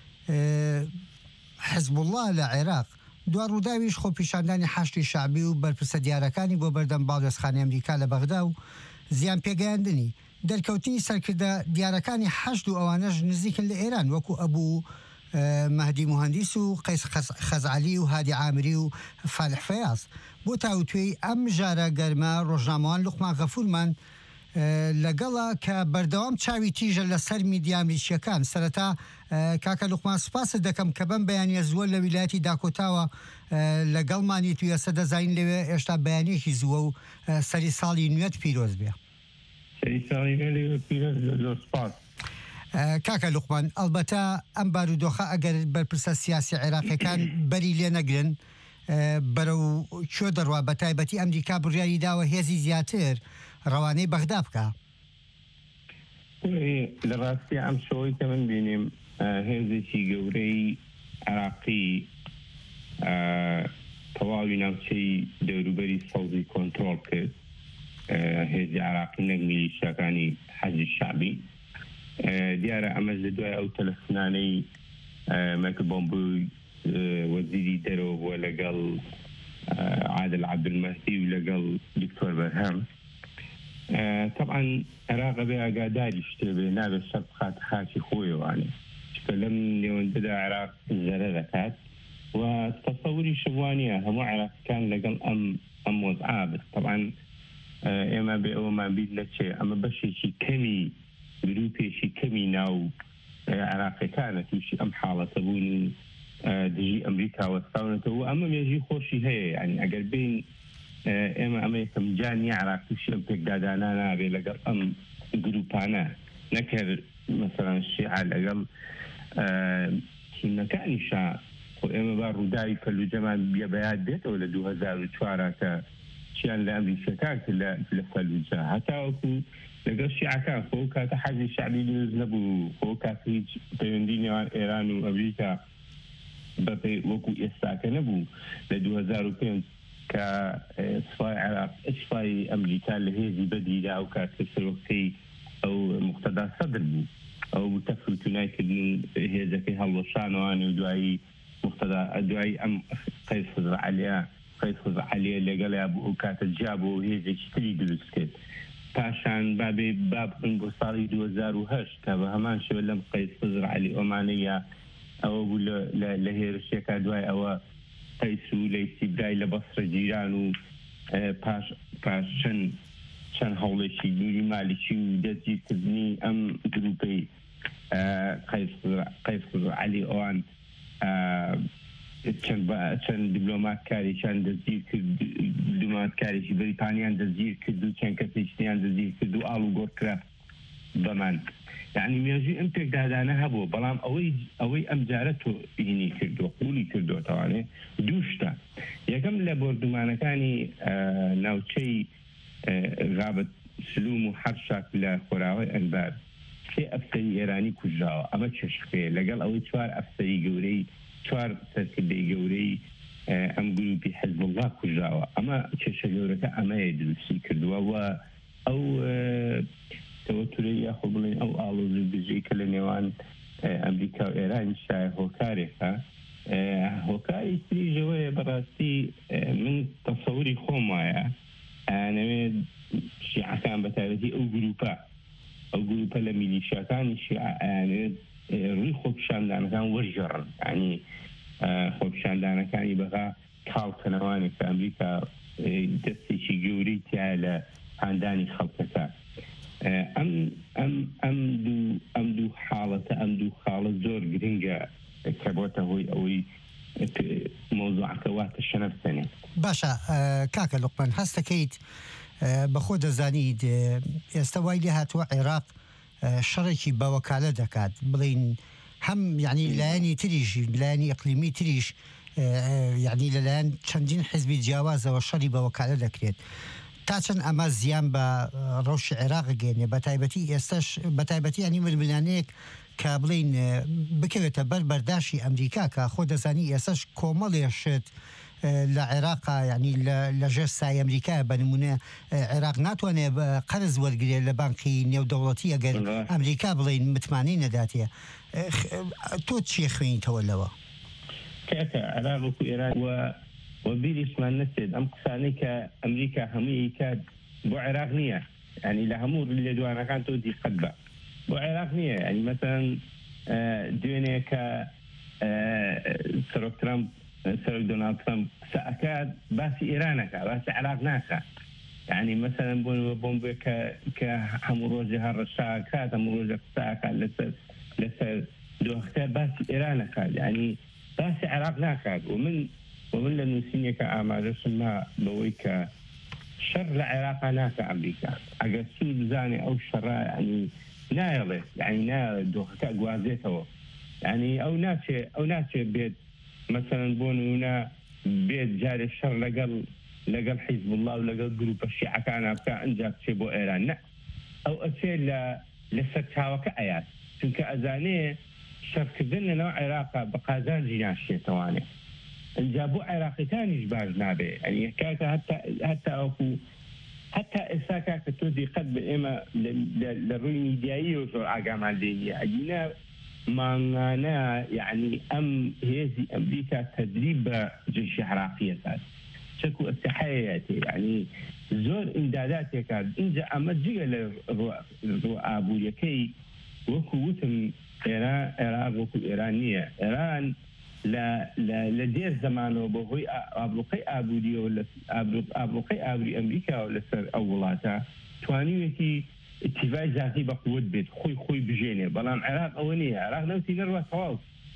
حزب الله لە عێراق، دوا ڕووداویش خۆپیشاندانی حەشتی شعبی و بەرپرسە دیارەکانی بۆ بەردەم باڵێزخانی ئەمریکا لە بەغدا و زیان پێگەیاندنی دەرکەوتنی سەرکردە دیارەکانی حەشد و ئەوانەش نزیکن لە ئێران وەکو ئەبوو مەهدی موهەندیس و قەیس خەزعەلی و هادی عامری و فالح فەیاز. بۆ تاوتوێی ئەم ژارە گەرمە ڕۆژنامەوان لوقمان غەفوورمان لەگەڵا کە بەردەوام چاوی تیژە لەسەر میدیا ئەمریکیەکان. سەرەتا کاکە لوقمان سوپاست دەکەم کە بەم بەیانیە زووە لە ویلایەتی داکۆتاوە لەگەڵمانی توی ئێستا دەزانین لەوێ هێشتا بەیانیەکی زووە و سەری ساڵی نوێت پیرۆز بێ. کاکە لوقمان، ئەلبەتە ئەم بارودۆخە ئەگەر بەرپرسە سیاسی عێراقیەکان بەری لێ نەگرن بەرەو کێ دەڕوا، بە تایبەتی ئەمریکا بڕیاری داوە هێزی زیاتر ڕەوانەی بەغدا بکە. لە ڕاستی ئەم شۆی کە من بینیم هێزێکی گەورەی عێراقی تەواوی ناوچەی دەوروبەری سەوزی کۆنتڕۆڵ کرد، هێزی عێراقی نەک میلیشیاکانی حەزی شعبی. دیارە ئەمەش لە دوای ئەو تەلەفۆنانەی مایکل بۆمبۆی وەزیری دەرەوە بووە لەگەڵ عادل عەبدولمەهدی و لەگەڵ دکتۆر بەرهەم. طبعا عێراق بێ ئاگاداری شتێ بێ نابێت شەڕ بخاتە خاکی خۆیەوانێ، چکە لەم نێوەندەدا عێراق زەرە دەکات و تەسەووری شەوانیە هەموو عێراقیەکان لەگەڵ ئەم ئەم وەزعا بێت. طبعا ئێمە بێ ئەوەمان بیر نەچێ ئەمە بەشێکی کەمی گروپێکی کەمی ناو عێراقیەکانە تووشی ئەم حاڵەتە بوون و دژی ئەمریکا وەستاونەتەوە. ئەمە مێژی خۆشی هەیە، یعنی ئەگەر بین ئێمە ئەمە یەکەم جانی عێراق تووشی ئەم پێکدادانە نابێ لەگەڵ ئەم گروپانە نەکرد مەسەڵەن شیعە لەگەڵ تیمەکانیشا. خۆ ئێمە با ڕووداوی فەلوجەمان بێ بەیاد بێتەوە لە دوو هەزار و چوارە کە چیان لە ئەمریکیەکان کرد لە فەلوجە، هەتاوەکو لەگەڵ شیعەکان خۆ کاتە حەزی شعبی دروست نەبوو، خۆ کاتە هیچ پەیوەندی نێوان ئێران و ئەمریکا بەپێی وەکو ئێستاکە نەبوو لە دوو هەزار و پێنج کە سوپای عێراق سوپای ئەمریکا لە هێزی بەدیدا و کاتە سەرۆکتەی ئەو مقتەدا سەدر بوو، ئەو تەفروتونایکردن هێزەکەی هەڵوەشانەوانێ و دوایی مقتەدا دوایی ئەم قەیس خزعەلیە قەیس خزعەلیە لەگەڵیا بوو ئەو کاتە جا بۆ هێزێکی تری دروست کرد. پاشان بابێ بابن بۆ ساڵی دوو هەزار و هەشت کە بە هەمان شێوە لەم قەیس خزعەلی ئۆمانەیە ئەوە بوو لە هێرشێکە دوای ئەوە قەیس و لەیسی برای لە بەسرە جیران و پاش پاش چەند چەند هەوڵێکی دووری مالیکی و دەستگیرکردنی ئەم گروپەی قەیس خزعەلی ئەوان چەند دیبلۆماتکاریشان دەستگیر کرد، دیبلۆماتکارێکی بەریتانیان دەستگیر کرد و چەند کەسێکیان دەستگیر کرد و ئاڵ و گۆڕکرا بەمان. یعنی مێژوی ئەم پێکدادانە هەبوو، بەڵام ئەوەی ئەوەی ئەم جارە تۆ بینی کردو قولی کردوتەوانێ دووشتە. یەکەم لە بردومانەکانی ناوچەی غابت سلوم و حەرشاک لە خۆراوەی ئەنبار سێ ئەفسەری ئێرانی کوژراوە. ئەمە چێشخێ لەگەڵ ئەوەی چوار ئەفسەری گەورەی چوار سەرکردەی گەورەی ئەم گروپی حزب الله کوژراوە. ئەمە کێشە گەورەکە ئەمەیە دروستی کردووە و ئەو تەوەتورەی یاخۆ بڵێن ئەو ئاڵۆزی بژەی کە لە نێوان ئەمریکا و ئێرانی شایە هۆکارێکە. هۆکاری تریژەوەیە بەڕاستی من تەسەوری خۆم وایە ئەنەوێت شیعەکان بە تایبەتی ئەو گروپە ئەو گروپە لە میلیشیاکانی شیعە ئەیانوێت ڕووی خۆپیشاندانەکان وەرژەڕن، ینی خۆپیشاندانەکانی بەغا کاڵکەنەوانێک کە ئەمریکا دەستێکی گەورەی تایە لە هاندانی خەڵکەکە. ئەم ئەم ئەم دوو ئەم دوو حاڵەتە ئەم دوو خاڵە زۆر گرنگە کە بۆتە هۆی ئەوەی مۆزوعەکە واتە شەنەفسەنێ. باشە کاکە لوقمان، هەست دەکەیت بەخۆ دەزانیت ئێستا وای لێ هاتووە عێراق شەڕێکی بەوەکالە دەکات، بڵین هەم یعنی لایەنی تریش لایەنی ئەقلیمی تریش یعنی لەلایەن چەندین حزبی جیاوازەوە شەڕی بە وەکالە دەکرێت تا چەند ئەمە زیان بە ڕەوشی عێراق گەێنێ بە تایبەتی ئێستاش بە تایبەتی ینی ململانەیەک کە بڵین بکەوێتە بەر بەرداشی ئەمریکا کە خۆ دەزانی ئێستاش کۆمەڵێشت لە عێراقا ینی لەژێر سای ئەمریکا بە نمونە عێراق ناتوانێت قەرز وەرگێت لە بانقی نێودەوڵەتی ئەگەر ئەمریکا بڵین متمانەی نەداتێ تۆ چی خوێنیتەوە لەوە؟ کاکە عێراق وەکو ئێران و بیریشمان نەچێت ئەم قسانەی کە ئەمریکا هەمووی کات بۆ عێراق نییە ینی لە هەموو لە دوانەکان تۆ دیقەت بە بۆ عێراق نییە ینی مەسەن دوێنێ کە سەرۆک ترامپ سەرۆک دۆناڵد ترامپ قسە ئەکات باسی ئێرانەکە باسی عێراق ناکە ینی مەسەن بۆنەوە بۆم بێ کە هەموو ڕۆژی هەڕەشا کات هەموو ڕۆژە قسە ئەکات لەسەر لەسەر دۆخەکە باسی ئێرانەکات ینی باسی عێراق ناکات و من ومن لە نووسینێکە ئامادەشم ما بەوەی کە شەڕ لە عێراقا ناکە ئەمریکا ئەگەر سوود بزانێ ئەو شەڕا ینی نایڵێ ینی نایڵێت دۆخەکە گوازێتەوە ینی ئەو ناچێ ئەو ناچێت بێت مەسەرەن بۆ نمونە بێت جارێ شەڕ لەگەڵ لەگەڵ حیزب الله و لەگەڵ گروپە شیعەکانە بکە ئەنجا بچێ بۆ ئێران نە ئەو ئەچێ لە لەسەر چاوەکە ئەیات چونکە ئەزانێ شەڕکردن لەناو عێراقا بە قازانجی ناشێتەوانێ ئەنجا بۆ عێراقیەکانیش باش نابێ ئەنی کاکە هەتا ئەوکو هەتا ئێستا کاکە تۆ دیقەت بە ئێمە لە ڕووی میدیاییەوە زۆر ئاگامان لێنیە ئەگینە مانگانە یعنی ئەم هێزی ئەمریکا تەدریب بە جێشی عێراقیەکات چەکو ئەستحەیەتی ینی زۆر ئیمداداتێکات اینجا ئەمە جگە لە ڕۆ ئابوووریەکەی وەکو وتم ئێران عێراق وەکو ئێران نییە ئێران لە دێر زمانەوە بەهۆی ئابلوقەی ئابووریەوە ئابلوقەی ئابووری ئەمریکا لەسەر ئەو وڵاتە توانیوێتی اتیڤای ذاتی بە قوت بێت خۆی خۆی بژێنێ بەڵام عێراق ئەوە نییە عێراق نەوتی نەڕوە تەواو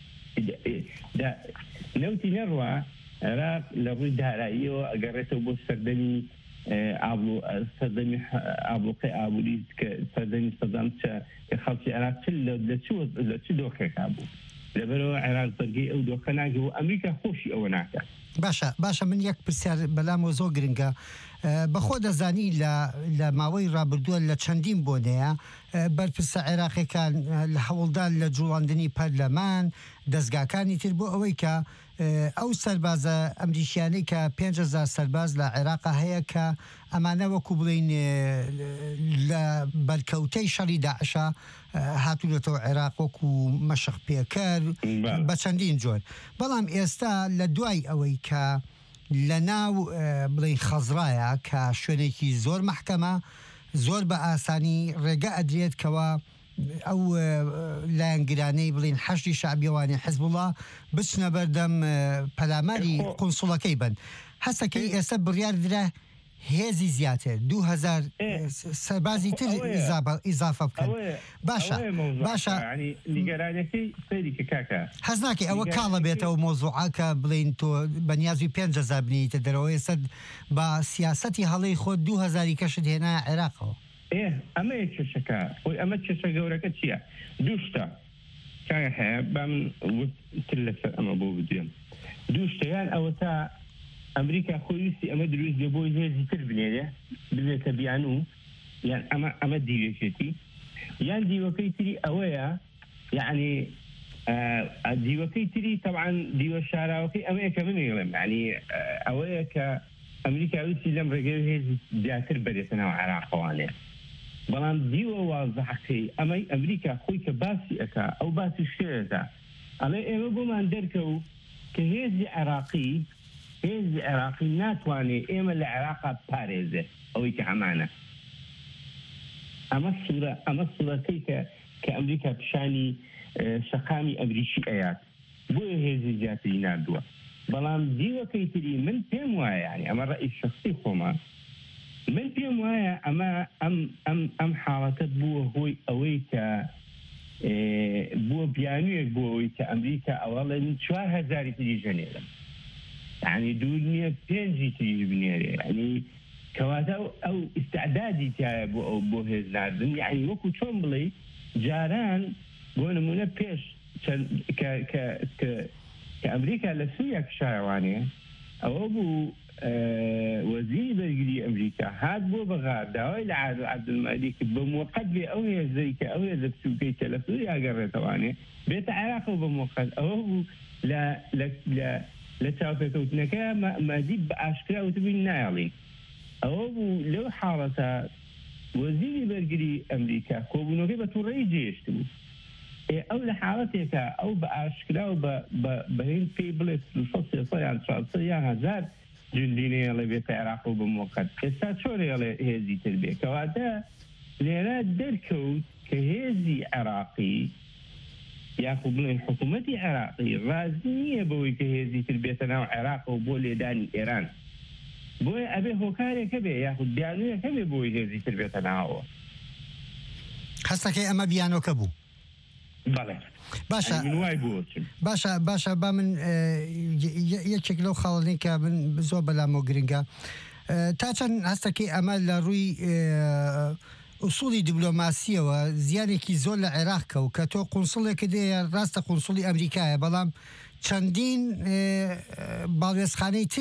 نەوتی نەڕوە عێراق لە ڕووی داراییەوە ئەگەڕێتەوە بۆ سەردەمی سەردەمی ئابلوقەی ئابووری کە سەردەمی سەدام کە خەڵکی عێراق لە چ دۆخێکا بوو لەبەرەوە عێراق بەرگەی ئەو دۆخە ناگە و ئەمریکا خۆشی ئەوە ناکە باشە باشە من یەک پرسیار بەلامەوە زۆر گرنگە بەخۆ دەزانی لە ماوەی ڕابردووە لە چەندین بۆنەیە بەرپرسە عێراقیەکان لە هەوڵدان لە جوڵاندنی پەرلەمان دەستگاکانی تر بۆ ئەوەی کە ئەو سەربازە ئەمریکیانەی کە پێنج هەزار سەرباز لە عێراقا هەیە کە ئەمانە وەکو بڵین لە بەرکەوتەی شەڕی داعشە هاتوونەتەوە عێراق وەکو مەشق پێکەر بە چەندین جۆر بەڵام ئێستا لە دوای ئەوەی کە لە ناو بڵین خەزرایە کە شوێنێکی زۆر مەحکەمە زۆر بە ئاسانی ڕێگە ئەدرێت کەوە ئەو لایەنگرانەی بڵین حەشتی شعبیەوانی حیزب الله بچنە بەردەم پەلاماری قونسوڵەکەی بن هەستەکەی ئێستا بڕیار درا هێزی زیاتر دو هزار سەربازی تر ئیزافە بکەن باشە باشە حەز ناکەی ئەوە کاڵە بێتەوە مۆزوعاکە بڵین تۆ بەنیازوی پێنج هەزار بنیتە دەرەوەی سەد بە سیاسەتی هەڵەی خۆ دو هەزاری کەشت هێنایە عێراقەوە ئەمە یەک چێشەکە خۆی ئەمە چێشە گەورەکە چییە؟ دوو شتە کاگە هەیە با من تر لەسەر ئەمە بۆ بدوێم دوو شتەیان ئەوە تا ئەمریکا خۆی ویستی ئەمە دروست بێ بۆی هێزی تر بنێرێ ببێتە بیان و یان ئەمە ئەمە دیوێکێتی یان دیوەکەی تری ئەوەیە یعنی دیوەکەی تری طبعا دیوە شاراوەکەی ئەمەیە کە منێڵێم یعنی ئەوەیە کە ئەمریکا ویستی لەم ڕێگەی هێزی زیاتر بەرێتە ناو عێراقەوانێ بەڵام دیوە وازەحەکەی ئەمەی ئەمریکا خۆی کە باسی ئەکا ئەو باسی شێرەکە ئەڵێ ئێمە بۆمان دەرکەوت کە هێزی عێراقی هێزی عێراقی ناتوانێت ئێمە لە عێراقا پارێزێ ئەوەی کە ئەمانە ئەمە سوورە ئەمە سوورەکەی کە کە ئەمریکا پیشانی شەقامی ئەمریکی ئەیات بۆیە هێزی زیاتری نردووە بەڵام دیوەکەی تری من پێم وایە یعنی ئەمە ڕەئی شخصی خۆمە من پێم وایە ئەمە ئەم ئەم ئەم حاڵەتە بووە هۆی ئەوەی کە بووە بیانوێک بووە ئەوەی کە ئەمریکا ئەوەڵێ من چوار هەزاری تری ژەنێرم يعني دوور نییە پێنجی تریش بنێرێ ینی کەواتە ئەو ئستعدادی تایە بۆ ئەو بۆ هێز ناردن یعنی وەکو چۆن بڵێ جاران بۆ نمونە پێش كأمريكا لسوريا كشايوانية أو أبو وزير برجلي أمريكا هاد بو بغار داوي لعاد عبد المالك بموقت بأوهي زيك أوهي زبسوكي لسوريا قرر تواني بيت عراق بموقت أو لا لا لا لتشافي كوتنكا ما ما ديب أشكرا وتبين نايلين أو أبو لو حالة وزير برجلي أمريكا كوبنو كي بتوري جيش تبو أو لحالتك أو بأشكرا أو بهين في بلس الفصل صيان صيان هزار جنديني اللي بيت عراق بموقت استشوري اللي هذي تربية كوادا لأن دركوت كهذي عراقي ياخذ من حكومتي عراقي رازنية بوي كهذي تربية تناو عراق وبولي داني إيران بوي أبي هوكاري كبي ياخذ بيانوية كبي بوي هذي تربية تناو خاصك أما بيانو كبو بله باشا باشا باشا با من یەکێک لەو خاڵنێکە من زۆر بەلامۆ گرنگە تا چەند هەستەکەی ئەمە لە ڕووی ئوسوڵی دیبلۆماسیەوە زیانێکی زۆر لە عێراق کەوت کە تۆ قونسڵێکە دێ ڕاستە قونسڵی ئەمریکایە بەڵام چەندین باڵێزخانەی تر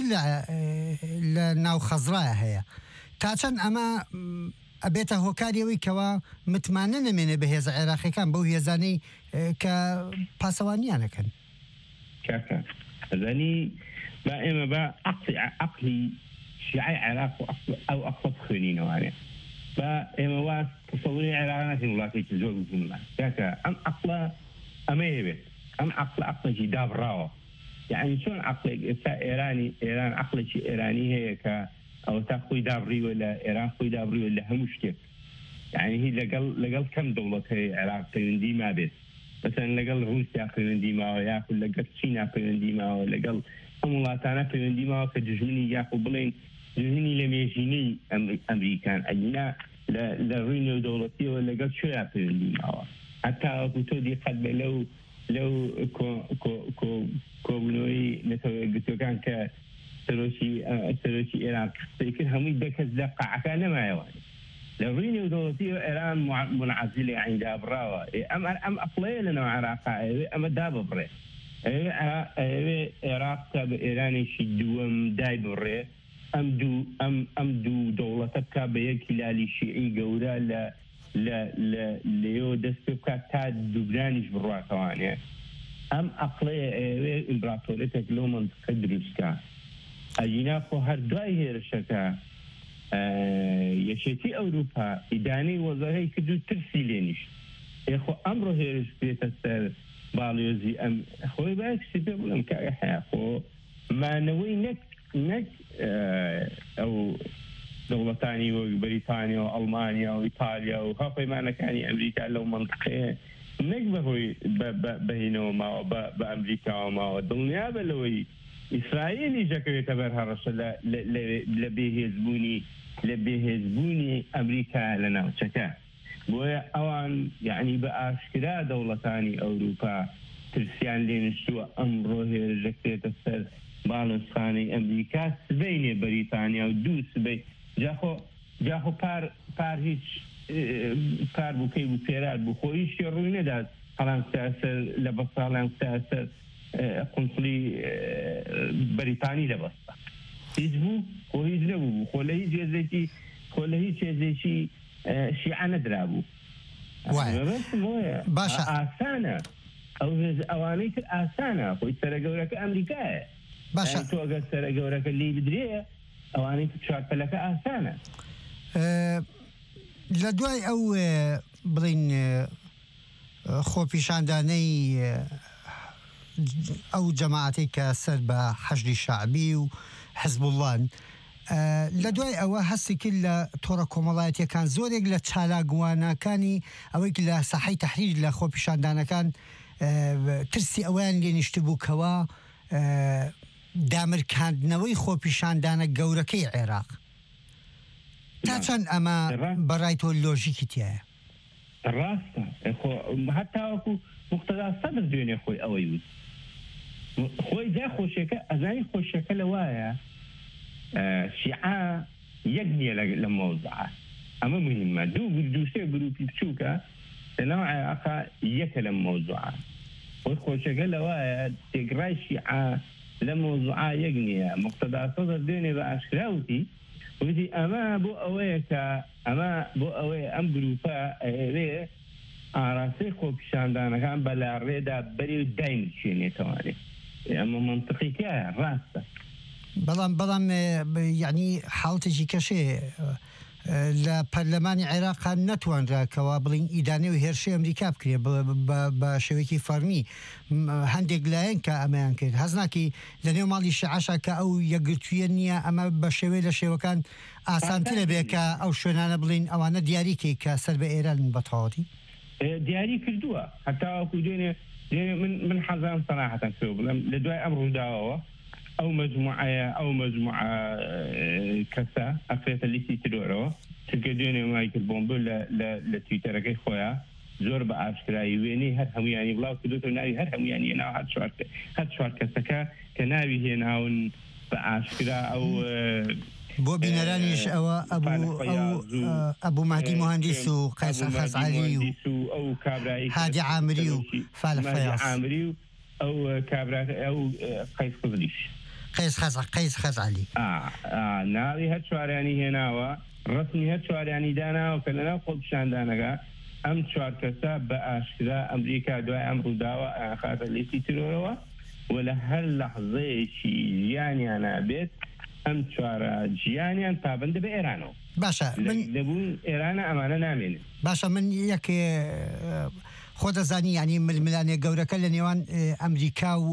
لە ناو خەزرایە هەیە تا چەند ئەمە ئەبێتە هۆکاریەوەی کەوا متمانە نەمێنێ بە هێزە عێراقیەکان بەو هێزانەی کە پاسەوانیانەکەن کاکە ئەزانی با ئێمە بە عەقلی شیعەی عێراق ئەو ئەقسە بخوێنینەوانێ با ئێمە وا تەسەووری عێراق ناکەین وڵاتێکی زۆر بزنمان کاکە ئەم عەقڵە ئەمەیە بێت ئەم عەقڵە عەقڵێکی دابڕاوە یعنی چۆن عەقڵێک ئێستا ئێرانی ئێران عەقڵێکی ئێرانی هەیە کە أو تأخذ دابري ولا إيران خوي دابري ولا هم مشكلة يعني هي لقل لقل كم دولة هي العراق في ما بس مثلا لقل روسيا في ما وياكل لقل الصين في ما ولقل أمولاتنا في ما كجزمني ياكل بلين جزمني لم يجيني أمريكان أجينا لا لا رينو دولتي ولا قل شو في ما حتى أقول دي قد لو لو كو كو كو كونوي نتوي قلت كان ك سروشي سروشي إيران لكن هم يدكز دقة كان ما يواني لو ريني ودولتي إيران منعزلة عند أبراوة أم أم أقلي لنا عراق أم داب بري عراق تاب إيراني شدوم داي بري أم دو أم أم دو دولة تبكى بيك لالي شيعي جورا لا لا لا ليو دستبكى تاد دبلانيش بروا ثواني أم أقلي إمبراطورية لو منطقة دروسكا أجينا خو هر دوای هێرشەکە یەکێتی ئەوروپا ئیدانەی وەزارەی کردو ترسی لێنیش خۆ ئەمڕۆ هێرش بێتە سەر باڵێزی ئەم خۆی باسی پێ بڵم کە حیا خۆ مانەوەی نەک نەک ئەو دەوڵەتانی وەک بەریتانیا و ئەڵمانیا و ئیتالیا و هاوپەیمانەکانی ئەمریکا لەو منطقەیە نەک بەهۆی بەهینەوە ماوە بە ئەمریکاوە ماوە دڵنیا بە لەوەی إسرائيل جاكوية برهرش ل ل لبيهزبوني لبيهزبوني أمريكا لنا وشكا بويا أوان يعني بأشكرا دولتاني أوروبا ترسيان لينشتو أمره رجكتة السر بالنسخاني أمريكا سبيني بريطانيا ودو سبي جاخو جاخو بار بار هيش بار بوكي بوكيرات بخويش يروينه داد حالان ساسر لبصالان ساسر قنصلي بريطاني لبسطة يجبو ويجنبو ولا يجي زيتي ولا يجي زيتي شيعة ندرابو بس مو باشا آسانة أو أوانيك آسانة ويتسرقوا أمريكا باشا تو أقول تسرقوا لك اللي بدريه أوانيك تشارك لك آسانة أه لدواي أو بلين خو پیشاندانەی ئەو جەماعەتێک کە سەر بە حەشدی شەعبی و حزب الله لە دوای ئەوە هەستی کرد لە تۆڕە کۆمەڵایەتیەکان زۆرێک لە چالاگوانەکانی ئەوەی لە ساحەی تەحریر لە خۆ پیشاندانەکان ترسی ئەویان لێنیشت بوو کەوا دامرکاندنەوەی خۆ پیشاندانە گەورەکەی عێراق تا چەند ئەمە بەڕای تۆ لۆژیکی تایە ڕاستە هەتا وەکو مقتەدا سەدر دوێنێ خۆی ئەوەی وت خۆی جا خۆشیەکە ئەزانی خۆشیەکە لەوایە شیعە یەک نییە لە مۆزعە ئەمە مهمە دوو دووسێ گروپی بچووکە لەناو عێراقا یەکە لە مۆزوعە وخۆشەکە لەوایە تێگڕای شیعە لە مۆزوعا یەک نییە. مقتەدا سەدر دوێنێ بە ئاشکراوتی وتی ئەمە بۆ ئەوەیە کە ئەمە بۆ ئەوەیە ئەم گروپە ئەوێ ئاراستەی خۆپیشاندانەکان بەلاڕێدا بەری داینچێنێتەوانێت. ئەمە منطقیکایە ڕاستە. بەڵام بەڵام یعنی حاڵتێکی کەشێ لە پەرلەمانی عێراقان نەتوانراکەوە بڵین ئیدانێ و هێرشی ئەمریکا بکرێ بە شێوەیەکی فەرمی هەندێک لایەن کە ئەمەیان کرد هەزناکی لە نێو ماڵی شیعەشە کە ئەو یەکگرتوویە نییە ئەمە بە شێوەی لە شێوەکان ئاسانترە بێ کە ئەو شوێنانە بڵین ئەوانە دیاریکەی کە سەر بە ئێران بەتەواوەتی دیاری کردووە هەتاوەکو دوێنێ من حەزان سەراحەتەن کرد بڵێم لە دوای ئەم ڕووداوەوە ئەو مجموعەیە ئەو مجموعە کەسە ئەفرێتە لیستی ترۆرەوە چونکە دوێنێ مایکل بۆمبۆ لە تویتەرەکەی خۆیان زۆر بە ئاشکرایی وێنەی هەر هەمویانی بڵاو کردوتە ناوی هەر هەمویانی هێناوە هەر چوار کەسەکە کە ناوی هێناون بە ئاشکرا ئەو بۆ بینەرانیش ئەوە ئەبوو مهدی مهندس و قەیس خەزعەلی و ئەو کابرایی هادی عامری و فالح فەیاض عامری و ئەو کابرا ئەو قەیس خزلیش قەیس خەز قەیس خەزعەلی ناوی هەر چوارانی هێناوە ڕسمی هەر چوارانی داناوە کە لەناو خۆپیشاندانەکە ئەم چوار کەسە بە ئاشکرا ئەمریکا دوای ئەم ڕووداوە ئاخاتە لیستی ترۆرەوە و لە هەر لەحظەیەکی ژیانیانە بێت ئەم چوارە ژیانیان پابندە بە ئێرانەوە باشە دەبوون ئێرانە ئەمانە نامێنێت باشە من یەک خۆ دەزانی ینی ململانێ گەورەکە لە نێوان ئەمریکا و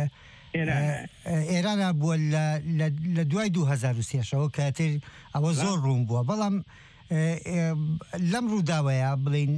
ئێرانە بووە لە دوای دو هەزار و سێشەوە کاتر ئەوە زۆر ڕوون بووە بەڵام لەم ڕووداوەیە بڵین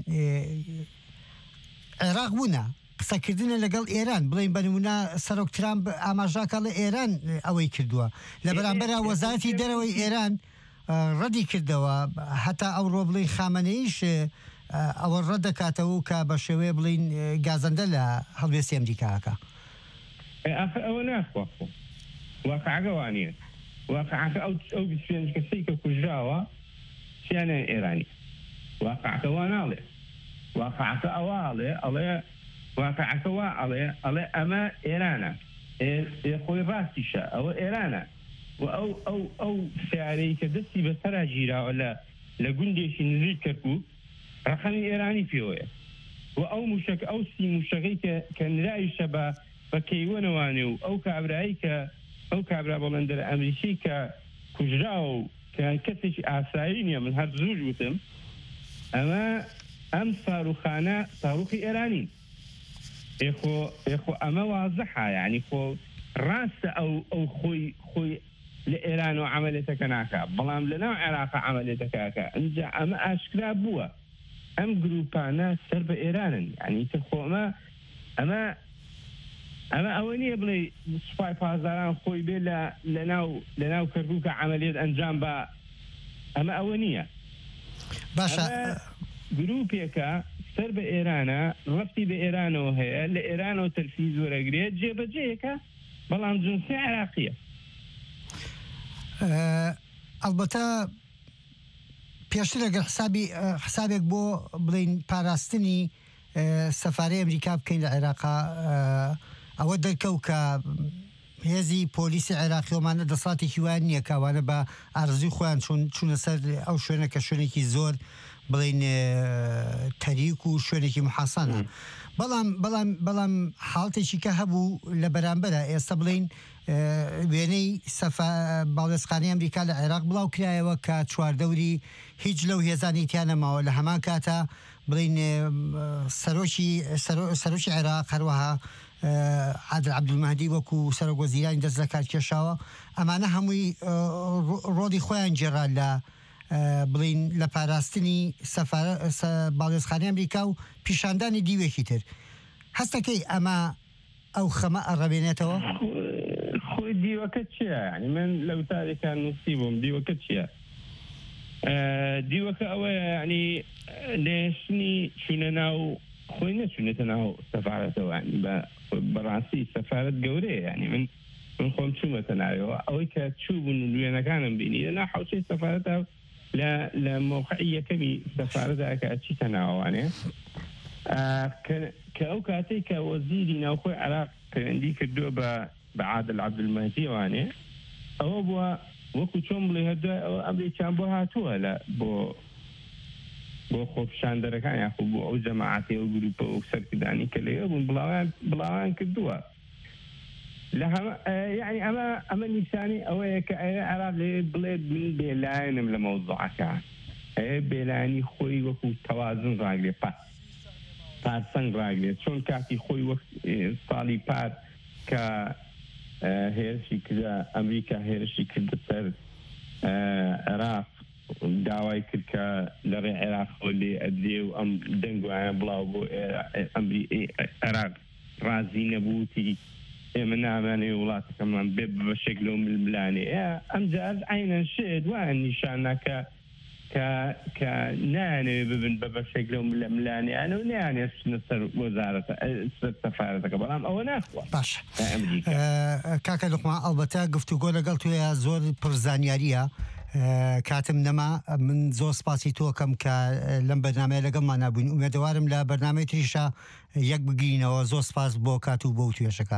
عێراق بوونە قسەکردنە لەگەڵ ئێران بڵین بەنمونە سەرۆک ترامپ ئاماژاکە لە ئێران ئەوەی کردووە لە بەرامبەر وەزارەتی دەرەوەی ئێران ڕەدی کردەوە هەتا ئەو ڕۆ بڵین خامنەیش ئەوە ڕەت دەکاتەوە کە بە شێوەیە بڵین گازەندە لە هەڵوێستی ئەمریکاکە ئەوە ناخوا واقعەکە وانە واقعەکە ئەو ئەو پێنج کەسەی کە کوژراوە چیانە ئێرانی واقعەکە وا ناڵێ واقعەکە ئەواڵێ ئەڵێ واقعەکە وا ئەڵێ ئەڵێ ئەمە ئێرانە خۆی ڕاستیشە ئەوە ئێرانە و ئەو ئەو ئەو سیارەی کە دەستی بەسەرا ژیراوە لە لە گوندێکی نزیک کەرکوو ڕقەمی ئێرانی پێوەیە و ئەو موشک ئەو سی موشەکەی کە نرایشە بە بە کەیوەنەوانێ و ئەو کابرایی کە ئەو کابرا بەڵەندەر ئەمریکی کە کوژراوە و کە کەسێکی ئاسایی نییە من هەر زوو وتم ئەمە ئەم ساروخانە ساروخی ئێرانی ئێخۆ ئێخۆ ئەمە وازەحە یعنی خۆ ڕاستە ئەو ئەو خۆی خۆی لە ئێران و عملێتەکە ناکە بەڵام لەناو عێراق عملێتەکەکە ئەنجا ئەمە ئاشکرا بووە ئەم گروپانە سەر بە ئێرانن یعنی تر خۆ ئەمە ئەمە ئەمە ئەوە نییە بڵێ سوپای پازاران خۆی بێ لە لەناو لەناو کردووکە عملێت ئەنجام بە ئەمە ئەوە نییە باشە گروپێکە سەر بە ئێرانە ڕفتی بە ئێرانەوە هەیە لە ئێرانەوە تەرفیز وەرەگرێت جێبەجێیەکە بەڵام جنسی عێراقیە ئەلبەتە پێشتر لەگەڵ حسابی حسابێک بۆ بڵین پاراستنی سەفارەی ئەمریکا بکەین لە عێراقا ئەوە دەرکەوت کە هێزی پۆلیسی عێراقیۆمانە دەسڵاتێکی وان نییە کاوانە بە ئارزوی خۆیان چون چوونە سەر ئەو شوێنە کە شوێنێکی زۆر بڵین تەریک و شوێنێکی محاسانە بەڵام بەڵام بەڵام حاڵتێکی کە هەبوو لە بەرامبەرە ئێستا بڵین وێنەی باڵێزخانەی ئەمریکا لە عێراق بڵاو کرایەوە کە چواردەوری هیچ لەو هێزانی تیانەماوە لە هەمان کاتە بڵین سەرۆکی سەرۆکی عێراق هەروەها عادل عەبدولمەهدی وەکو سەرۆک وەزیرانی دەست لە کار کێشاوە ئەمانە هەمووی ڕۆڵی خۆیان جێڕا لە بڵین لە پاراستنی باڵێزخانەی ئەمریکا و پیشاندانی دیوێکی تر هەستەکەی ئەمە ئەو خەمە ئەڕەبێنێتەوە خۆی دیوەکە چییە ینی من لەو تارێکان نووسی بووم دیوەکە چییە دیوەکە ئەوەیە ینی لێشتنی چوونە ناو خۆی نەچوونێتە ناو سەفارەتەوە ینی بەڕاستی سەفارەت گەورەیە ینی من من خۆم چوومەتە ناوەوە ئەوەی کە چوو بوون و وێنەکانم بینی لەنا حوچەی سەفارەتە لە لە مۆقعی یەکەمی سەفارەتە کە ئەچیتە ناوانێ کە ئەو کاتێک کە وەزیری ناوخۆی عراق پەیوەندی کردووە بە بەعادل عەبدولمەجید وانێ ئەوە بووە وەکو چۆن بڵێ هەردووای ئەوە ئەمریکان بۆ هاتووە لە بۆ بۆ خۆپیشاندەرەکان یاخۆ بۆ ئەو جەماعەتێ و گروپە و سەرکردانی کە لێوە بوون بڵاوان بڵاوان کردووە لە هەمە یعنی ئەمە ئەمە نیشانی ئەوەیە کە ئەوێ عراق بڵێت من بێلایەنم لە مەوزوعەکە ئەوێ بێلایەنی خۆی وەکو تەوازن ڕاگرێ پات پارسەنگ ڕاگرێت چۆن کاتی خۆی وەک ساڵی پار کە هێرشی کردە ئەمریکا هێرشی کردە سەر عێراق داوای کرد کە لەڕێ عێراق لێ ئەدرێ و ئەم دەنگوایە بڵاو بۆ عێراق ڕازی نەبووتی ئێمە نامانێ وڵاتەکەمان بێ بەشێک لەو ململانێ ئەم جار عینەن شێت وایە نیشانەکە کە نانەوێ ببن بە بەشێک لەو ململانیانە و نیانێ چنە سەر وەزارەتە سەر سەفارەتەکە بەڵام ئەوە ناخوە باش کاکە لوقمان ئەڵبەتە گفتوگۆ لەگەڵ توێ زۆر پرزانیاریە کاتم نەما من زۆر سپاسی تۆکەم کە لەم بەرنامەیە لەگەڵمان نبووین ئومێدەوارم لە بەرنامەی تریشە یەک بگرینەوە زۆر سپاس بۆ کات و بۆ توێشەکە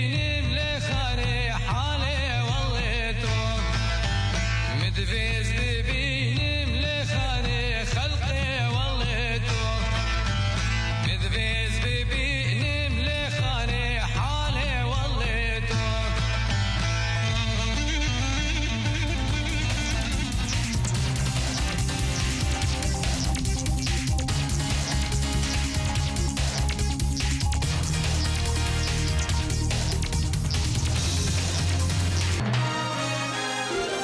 Vez